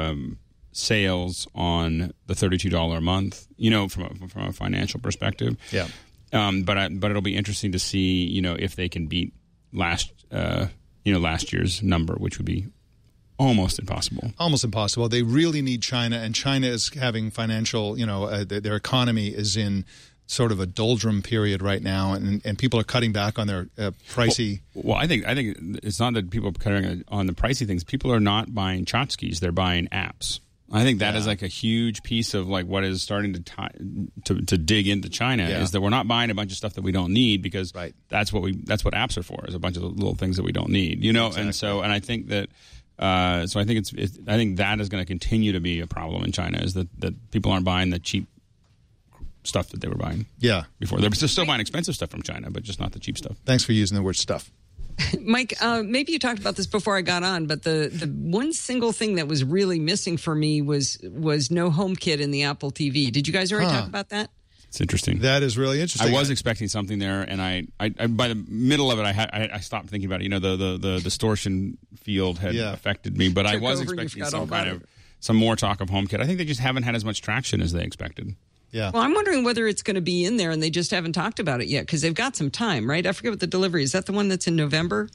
Sales on the $32 a month, from a financial perspective. Yeah. But it'll be interesting to see, if they can beat last year's number, which would be almost impossible. Almost impossible. They really need China, and China is having financial, their economy is in sort of a doldrum period right now, and people are cutting back on their pricey. Well, I think it's not that people are cutting on the pricey things. People are not buying tchotchkes; they're buying apps. I think that is like a huge piece of like what is starting to dig into China is that we're not buying a bunch of stuff that we don't need because that's what apps are for, is a bunch of little things that we don't need, Exactly. And I think that I think that is going to continue to be a problem in China, is that people aren't buying the cheap stuff that they were buying before. They're still buying expensive stuff from China, but just not the cheap stuff. Thanks for using the word stuff. Mike, maybe you talked about this before I got on, but the one single thing that was really missing for me was no HomeKit in the Apple TV. Did you guys already talk about that? It's interesting. That is really interesting. I was expecting something there, and I by the middle of it, I stopped thinking about it. The distortion field had affected me, but I was expecting some more talk of HomeKit. I think they just haven't had as much traction as they expected. Yeah. Well, I'm wondering whether it's going to be in there and they just haven't talked about it yet because they've got some time, right? I forget what the delivery is. That the one that's in November?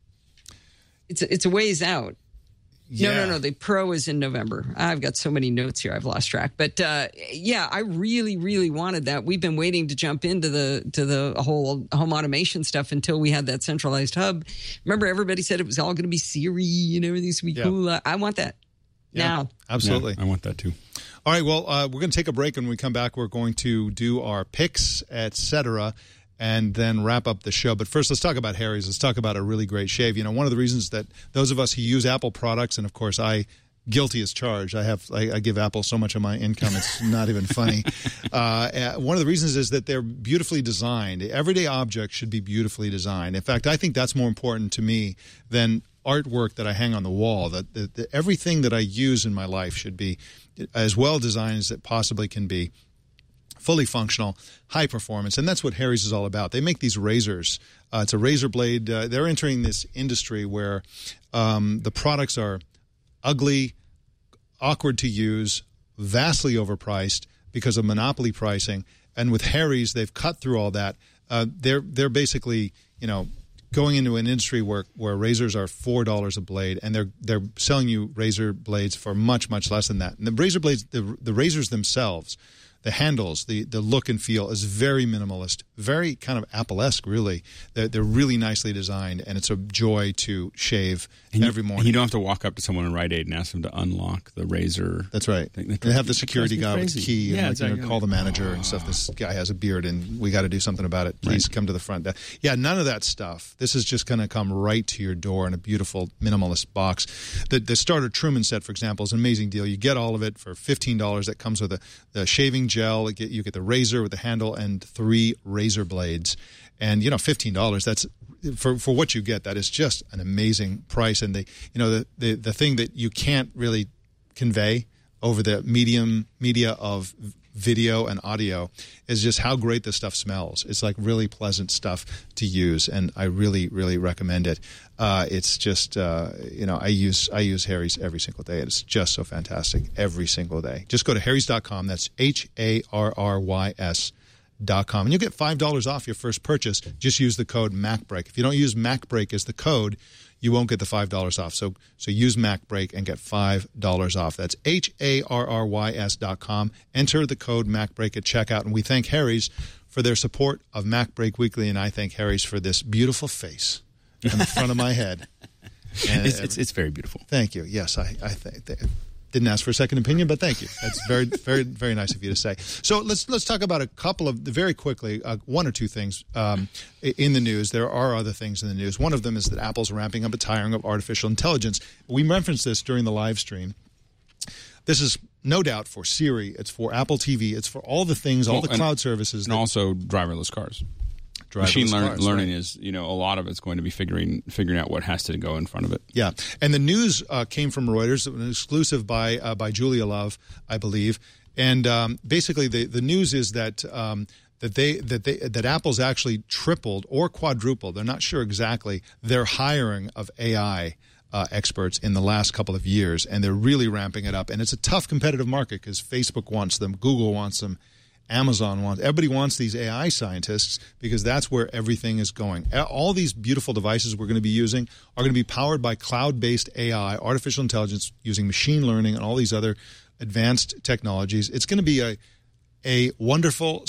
It's a ways out. Yeah. No. The Pro is in November. I've got so many notes here, I've lost track. But I really, really wanted that. We've been waiting to jump into the whole home automation stuff until we had that centralized hub. Remember, everybody said it was all going to be Siri and everything's going to be cool. I want that now. Absolutely. Yeah, I want that too. All right, well, we're going to take a break. When we come back, we're going to do our picks, etc., and then wrap up the show. But first, let's talk about Harry's. Let's talk about a really great shave. One of the reasons that those of us who use Apple products, and of course I, guilty as charged, I give Apple so much of my income, it's not even funny. One of the reasons is that they're beautifully designed. Everyday objects should be beautifully designed. In fact, I think that's more important to me than artwork that I hang on the wall. That everything that I use in my life should be as well designed as it possibly can be, fully functional, high performance, and that's what Harry's is all about. They make these razors. It's a razor blade. They're entering this industry where the products are ugly, awkward to use, vastly overpriced because of monopoly pricing. And with Harry's, they've cut through all that. They're basically, going into an industry where razors are $4 a blade, and they're selling you razor blades for much, much less than that. And the razor blades, the razors themselves, The handles, the look and feel is very minimalist, very kind of Apple-esque, really. They're really nicely designed, and it's a joy to shave every morning. You don't have to walk up to someone in Rite Aid and ask them to unlock the razor. That's right. They have the security guy with the key, and exactly. call the manager and stuff. This guy has a beard, and we got to do something about it. Please come to the front. Yeah, none of that stuff. This is just going to come right to your door in a beautiful minimalist box. The starter Truman set, for example, is an amazing deal. You get all of it for $15. That comes with the shaving gel. You get the razor with the handle and 3 razor blades. And, $15, that's for what you get. That is just an amazing price. And the thing that you can't really convey over the media of video and audio is just how great this stuff smells. It's like really pleasant stuff to use, and I really, really recommend it. It's just, I use Harry's every single day. It's just so fantastic every single day. Just go to harrys.com. That's HARRYS.com, and you'll get $5 off your first purchase. Just use the code MacBreak. If you don't use MacBreak as the code, you won't get the $5 off. So use MacBreak and get $5 off. That's HARRYS.com. Enter the code MacBreak at checkout. And we thank Harry's for their support of MacBreak Weekly, and I thank Harry's for this beautiful face in the front of my head. And it's very beautiful. Thank you. Yes, I didn't ask for a second opinion, but thank you. That's very, very, very nice of you to say. So let's talk about a couple of, very quickly, one or two things in the news. There are other things in the news. One of them is that Apple's ramping up its hiring of artificial intelligence. We referenced this during the live stream. This is no doubt for Siri. It's for Apple TV. It's for all the things, all the cloud services. And also driverless cars. Machine learning is, a lot of it's going to be figuring out what has to go in front of it. Yeah, and the news came from Reuters, an exclusive by Julia Love, I believe, and basically the news is that that Apple's actually tripled or quadrupled. They're not sure exactly their hiring of AI experts in the last couple of years, and they're really ramping it up. And it's a tough competitive market because Facebook wants them, Google wants them. Amazon wants, everybody wants these AI scientists because that's where everything is going. All these beautiful devices we're going to be using are going to be powered by cloud-based AI, artificial intelligence, using machine learning and all these other advanced technologies. It's going to be a wonderful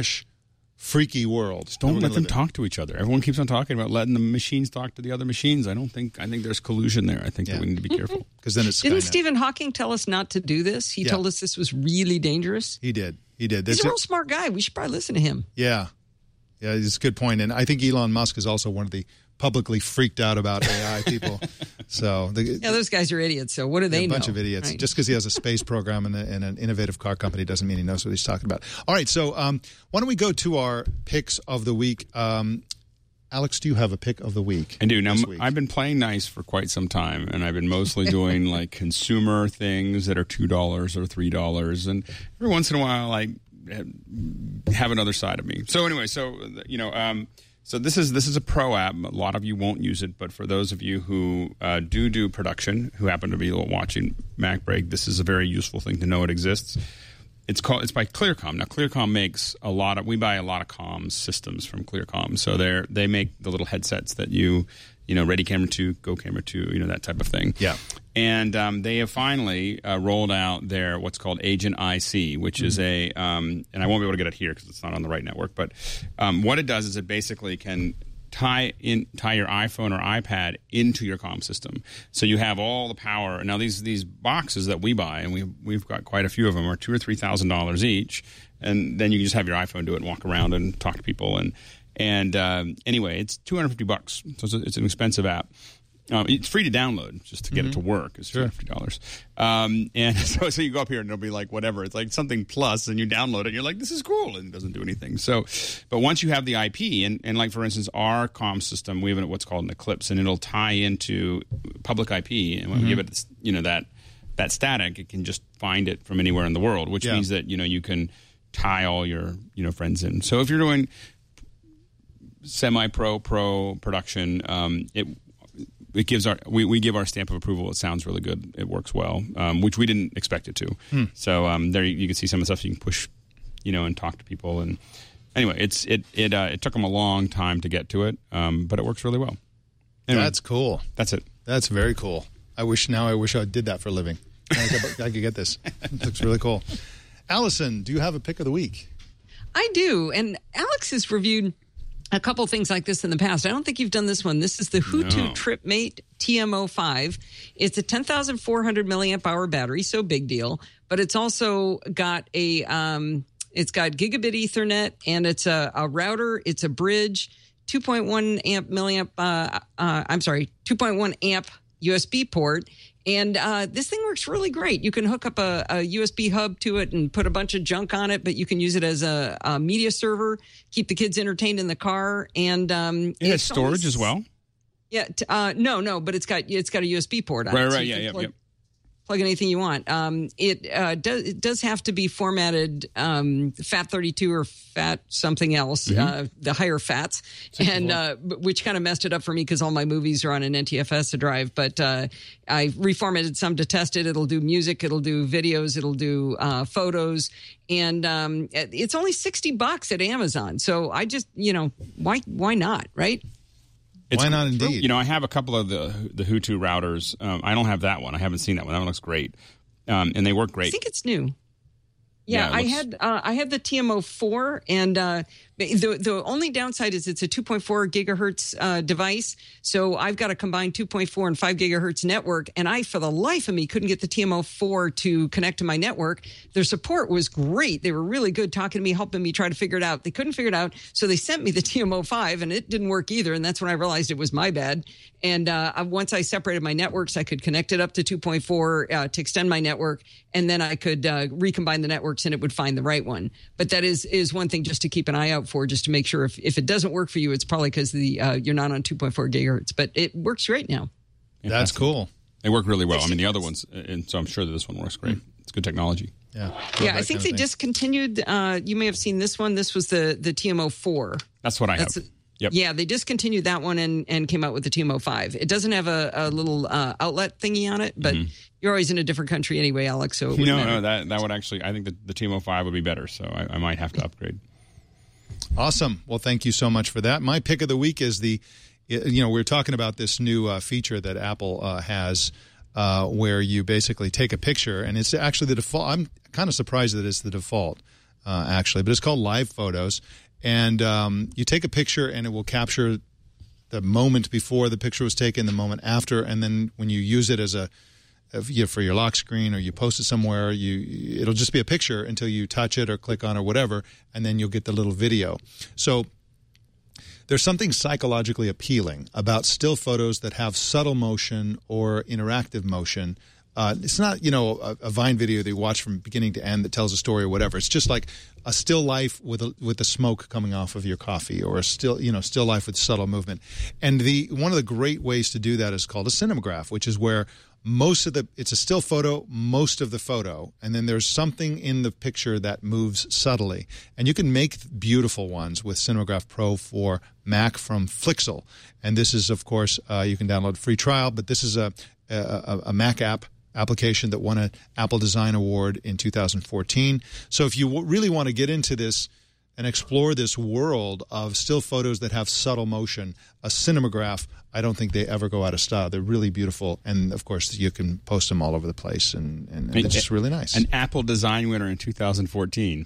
/ freaky world. Just don't let them talk to each other. Everyone keeps on talking about letting the machines talk to the other machines. I think there's collusion there. I think that we need to be careful. Because then it's Didn't Skynet. Stephen Hawking tell us not to do this? He told us this was really dangerous. He did. He's a real smart guy. We should probably listen to him. Yeah, it's a good point. And I think Elon Musk is also one of the publicly freaked out about AI people. So those guys are idiots. So what do they know? A bunch of idiots. Right. Just because he has a space program and an innovative car company doesn't mean he knows what he's talking about. All right, so why don't we go to our picks of the week? Alex, do you have a pick of the week? I do. Now, I've been playing nice for quite some time, and I've been mostly doing like consumer things that are $2 or $3, and every once in a while I have another side of me. So anyway, so this is a pro app. A lot of you won't use it, but for those of you who do production, who happen to be watching MacBreak, this is a very useful thing to know it exists. It's by Clearcom. Now, Clearcom makes we buy a lot of comms systems from Clearcom. So they make the little headsets that Ready Camera 2, Go Camera 2, that type of thing. Yeah. And they have finally rolled out their what's called Agent IC, which is and I won't be able to get it here because it's not on the right network. But what it does is it basically can tie your iPhone or iPad into your comm system, so you have all the power. Now these boxes that we buy, and we've got quite a few of them, are $2,000 or $3,000 each, and then you can just have your iPhone do it and walk around and talk to people. And anyway, it's $250, so it's an expensive app. It's free to download just to get it to work. It's $250. And so you go up here and it'll be like whatever. It's like something plus, and you download it and you're like, this is cool, and it doesn't do anything. So, but once you have the IP, and like for instance, our comm system, we have what's called an Eclipse, and it'll tie into public IP, and when we give it that static, it can just find it from anywhere in the world, which means that you can tie all your friends in. So if you're doing semi-pro production, it gives we give our stamp of approval. It sounds really good. It works well, which we didn't expect it to. So there you can see some of the stuff you can push, and talk to people. And anyway, it took them a long time to get to it, but it works really well. Anyway, that's cool. That's it. That's very cool. I wish I did that for a living. I could get this. It looks really cool. Allison, do you have a pick of the week? I do. And Alex has reviewed a couple things like this in the past. I don't think you've done this one. This is the Hutu TripMate TM05. It's a 10,400 milliamp hour battery, so big deal. But it's also got it's got gigabit Ethernet, and it's a router. It's a bridge, 2.1 amp USB port. And this thing works really great. You can hook up a USB hub to it and put a bunch of junk on it, but you can use it as a media server, keep the kids entertained in the car. And it has storage as well? Yeah. No, but it's got a USB port on it. Right, so yeah. Plug in anything you want. It does have to be formatted FAT32 or FAT something else, the higher FATs, and which kind of messed it up for me because all my movies are on an NTFS drive. But I reformatted some to test it. It'll do music, it'll do videos, it'll do photos, and it's only $60 at Amazon. So I just, why not, right? Why not, indeed? I have a couple of the Hutu routers. I don't have that one. I haven't seen that one. That one looks great, and they work great. I think it's new. Yeah, I had the TM04, and the only downside is it's a 2.4 gigahertz device. So I've got a combined 2.4 and 5 gigahertz network, and I, for the life of me, couldn't get the TM04 to connect to my network. Their support was great. They were really good talking to me, helping me try to figure it out. They couldn't figure it out, so they sent me the TM05, and it didn't work either, and that's when I realized it was my bad. And once I separated my networks, I could connect it up to 2.4 to extend my network, and then I could recombine the networks, and it would find the right one. But that is one thing just to keep an eye out for, just to make sure if it doesn't work for you, it's probably because you're not on 2.4 gigahertz. But it works great now. That's cool. They work really well. I mean, the other ones, and so I'm sure that this one works great. It's good technology. Yeah, I think they discontinued. You may have seen this one. This was the TM04. That's what I have. Yep. Yeah, they discontinued that one and came out with the TM05. It doesn't have a little outlet thingy on it, but you're always in a different country anyway, Alex. So no, that would actually, I think the TM05 would be better. So I might have to upgrade. Awesome. Well, thank you so much for that. My pick of the week is we're talking about this new feature that Apple has where you basically take a picture, and it's actually the default. I'm kind of surprised that it's the default, actually, but it's called Live Photos. And you take a picture, and it will capture the moment before the picture was taken, the moment after, and then when you use it as for your lock screen or you post it somewhere, it'll just be a picture until you touch it or click on it or whatever, and then you'll get the little video. So there's something psychologically appealing about still photos that have subtle motion or interactive motion. It's not, a Vine video that you watch from beginning to end that tells a story or whatever. It's just like a still life with the smoke coming off of your coffee, or a still life with subtle movement. And one of the great ways to do that is called a cinematograph, which is where it's a still photo, most of the photo, and then there's something in the picture that moves subtly. And you can make beautiful ones with Cinematograph Pro for Mac from Flixel. And this is, of course, you can download a free trial, but this is a Mac application that won an Apple Design Award in 2014. So if you really want to get into this and explore this world of still photos that have subtle motion, a Cinematograph, I don't think they ever go out of style. They're really beautiful, and of course you can post them all over the place, and they're just really nice. An Apple Design winner in 2014.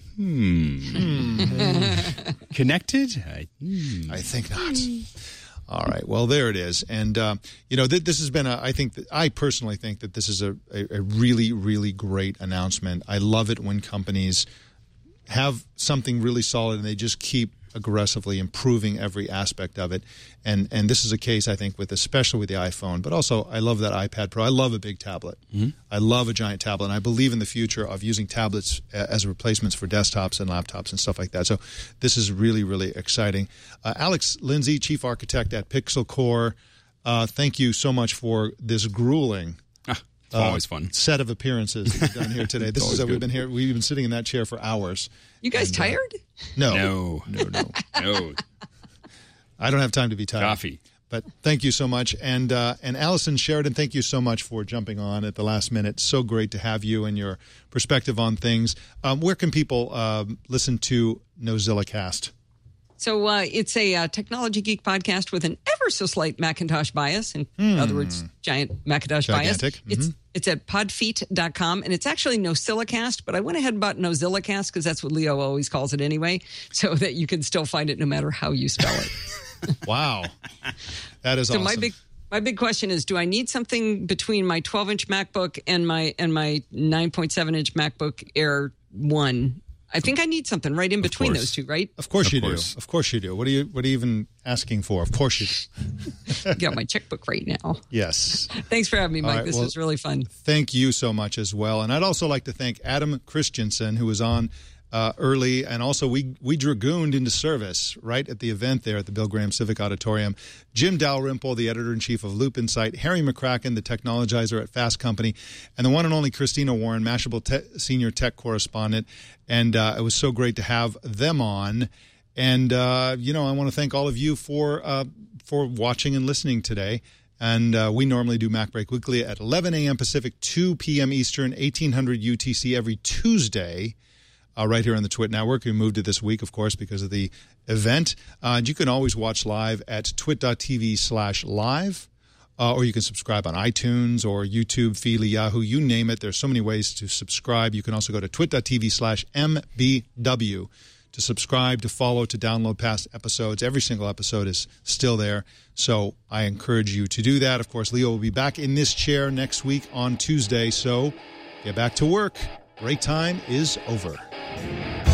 Connected? I think not. All right. Well, there it is. And, this has been I personally think that this is a really, really great announcement. I love it when companies have something really solid and they just keep aggressively improving every aspect of it. And this is a case, I think, especially with the iPhone, but also I love that iPad Pro. I love a big tablet. I love a giant tablet, and I believe in the future of using tablets as replacements for desktops and laptops and stuff like that. So this is really, really exciting. Alex Lindsay, Chief Architect at Pixel Core, thank you so much for this grueling always fun set of appearances we've done here today. We've been sitting in that chair for hours. You guys tired? No. I don't have time to be tired. Coffee. But thank you so much. And Allison Sheridan, thank you so much for jumping on at the last minute. So great to have you and your perspective on things. Where can people listen to NozillaCast? So it's a Technology Geek podcast with an ever ever so slight Macintosh bias. In other words, giant Macintosh Gigantic. bias. It's at podfeet.com, and it's actually Nocillicast, but I went ahead and bought Nozillicast because that's what Leo always calls it anyway, so that you can still find it no matter how you spell it. Wow. That is awesome. My big question is, do I need something between my 12-inch MacBook and my 9.7-inch MacBook Air 1? I think I need something right in between those two, right? Of course you do. Of course you do. What are you even asking for? Of course you do. Got my checkbook right now. Yes. Thanks for having me, Mike. Right, this was really fun. Thank you so much as well. And I'd also like to thank Adam Christensen, who was on early, and also we dragooned into service right at the event there at the Bill Graham Civic Auditorium. Jim Dalrymple, the editor-in-chief of Loop Insight, Harry McCracken, the technologizer at Fast Company, and the one and only Christina Warren, Mashable senior tech correspondent. And it was so great to have them on. And I want to thank all of you for watching and listening today. And we normally do Mac Break Weekly at 11 a.m. Pacific, 2 p.m. Eastern, 1800 UTC every Tuesday. Right here on the Twit Network. We moved it this week, of course, because of the event. And you can always watch live at twit.tv/live, or you can subscribe on iTunes or YouTube, Feely, Yahoo, you name it. There's so many ways to subscribe. You can also go to twit.tv/MBW to subscribe, to follow, to download past episodes. Every single episode is still there, so I encourage you to do that. Of course, Leo will be back in this chair next week on Tuesday, so get back to work. Break time is over.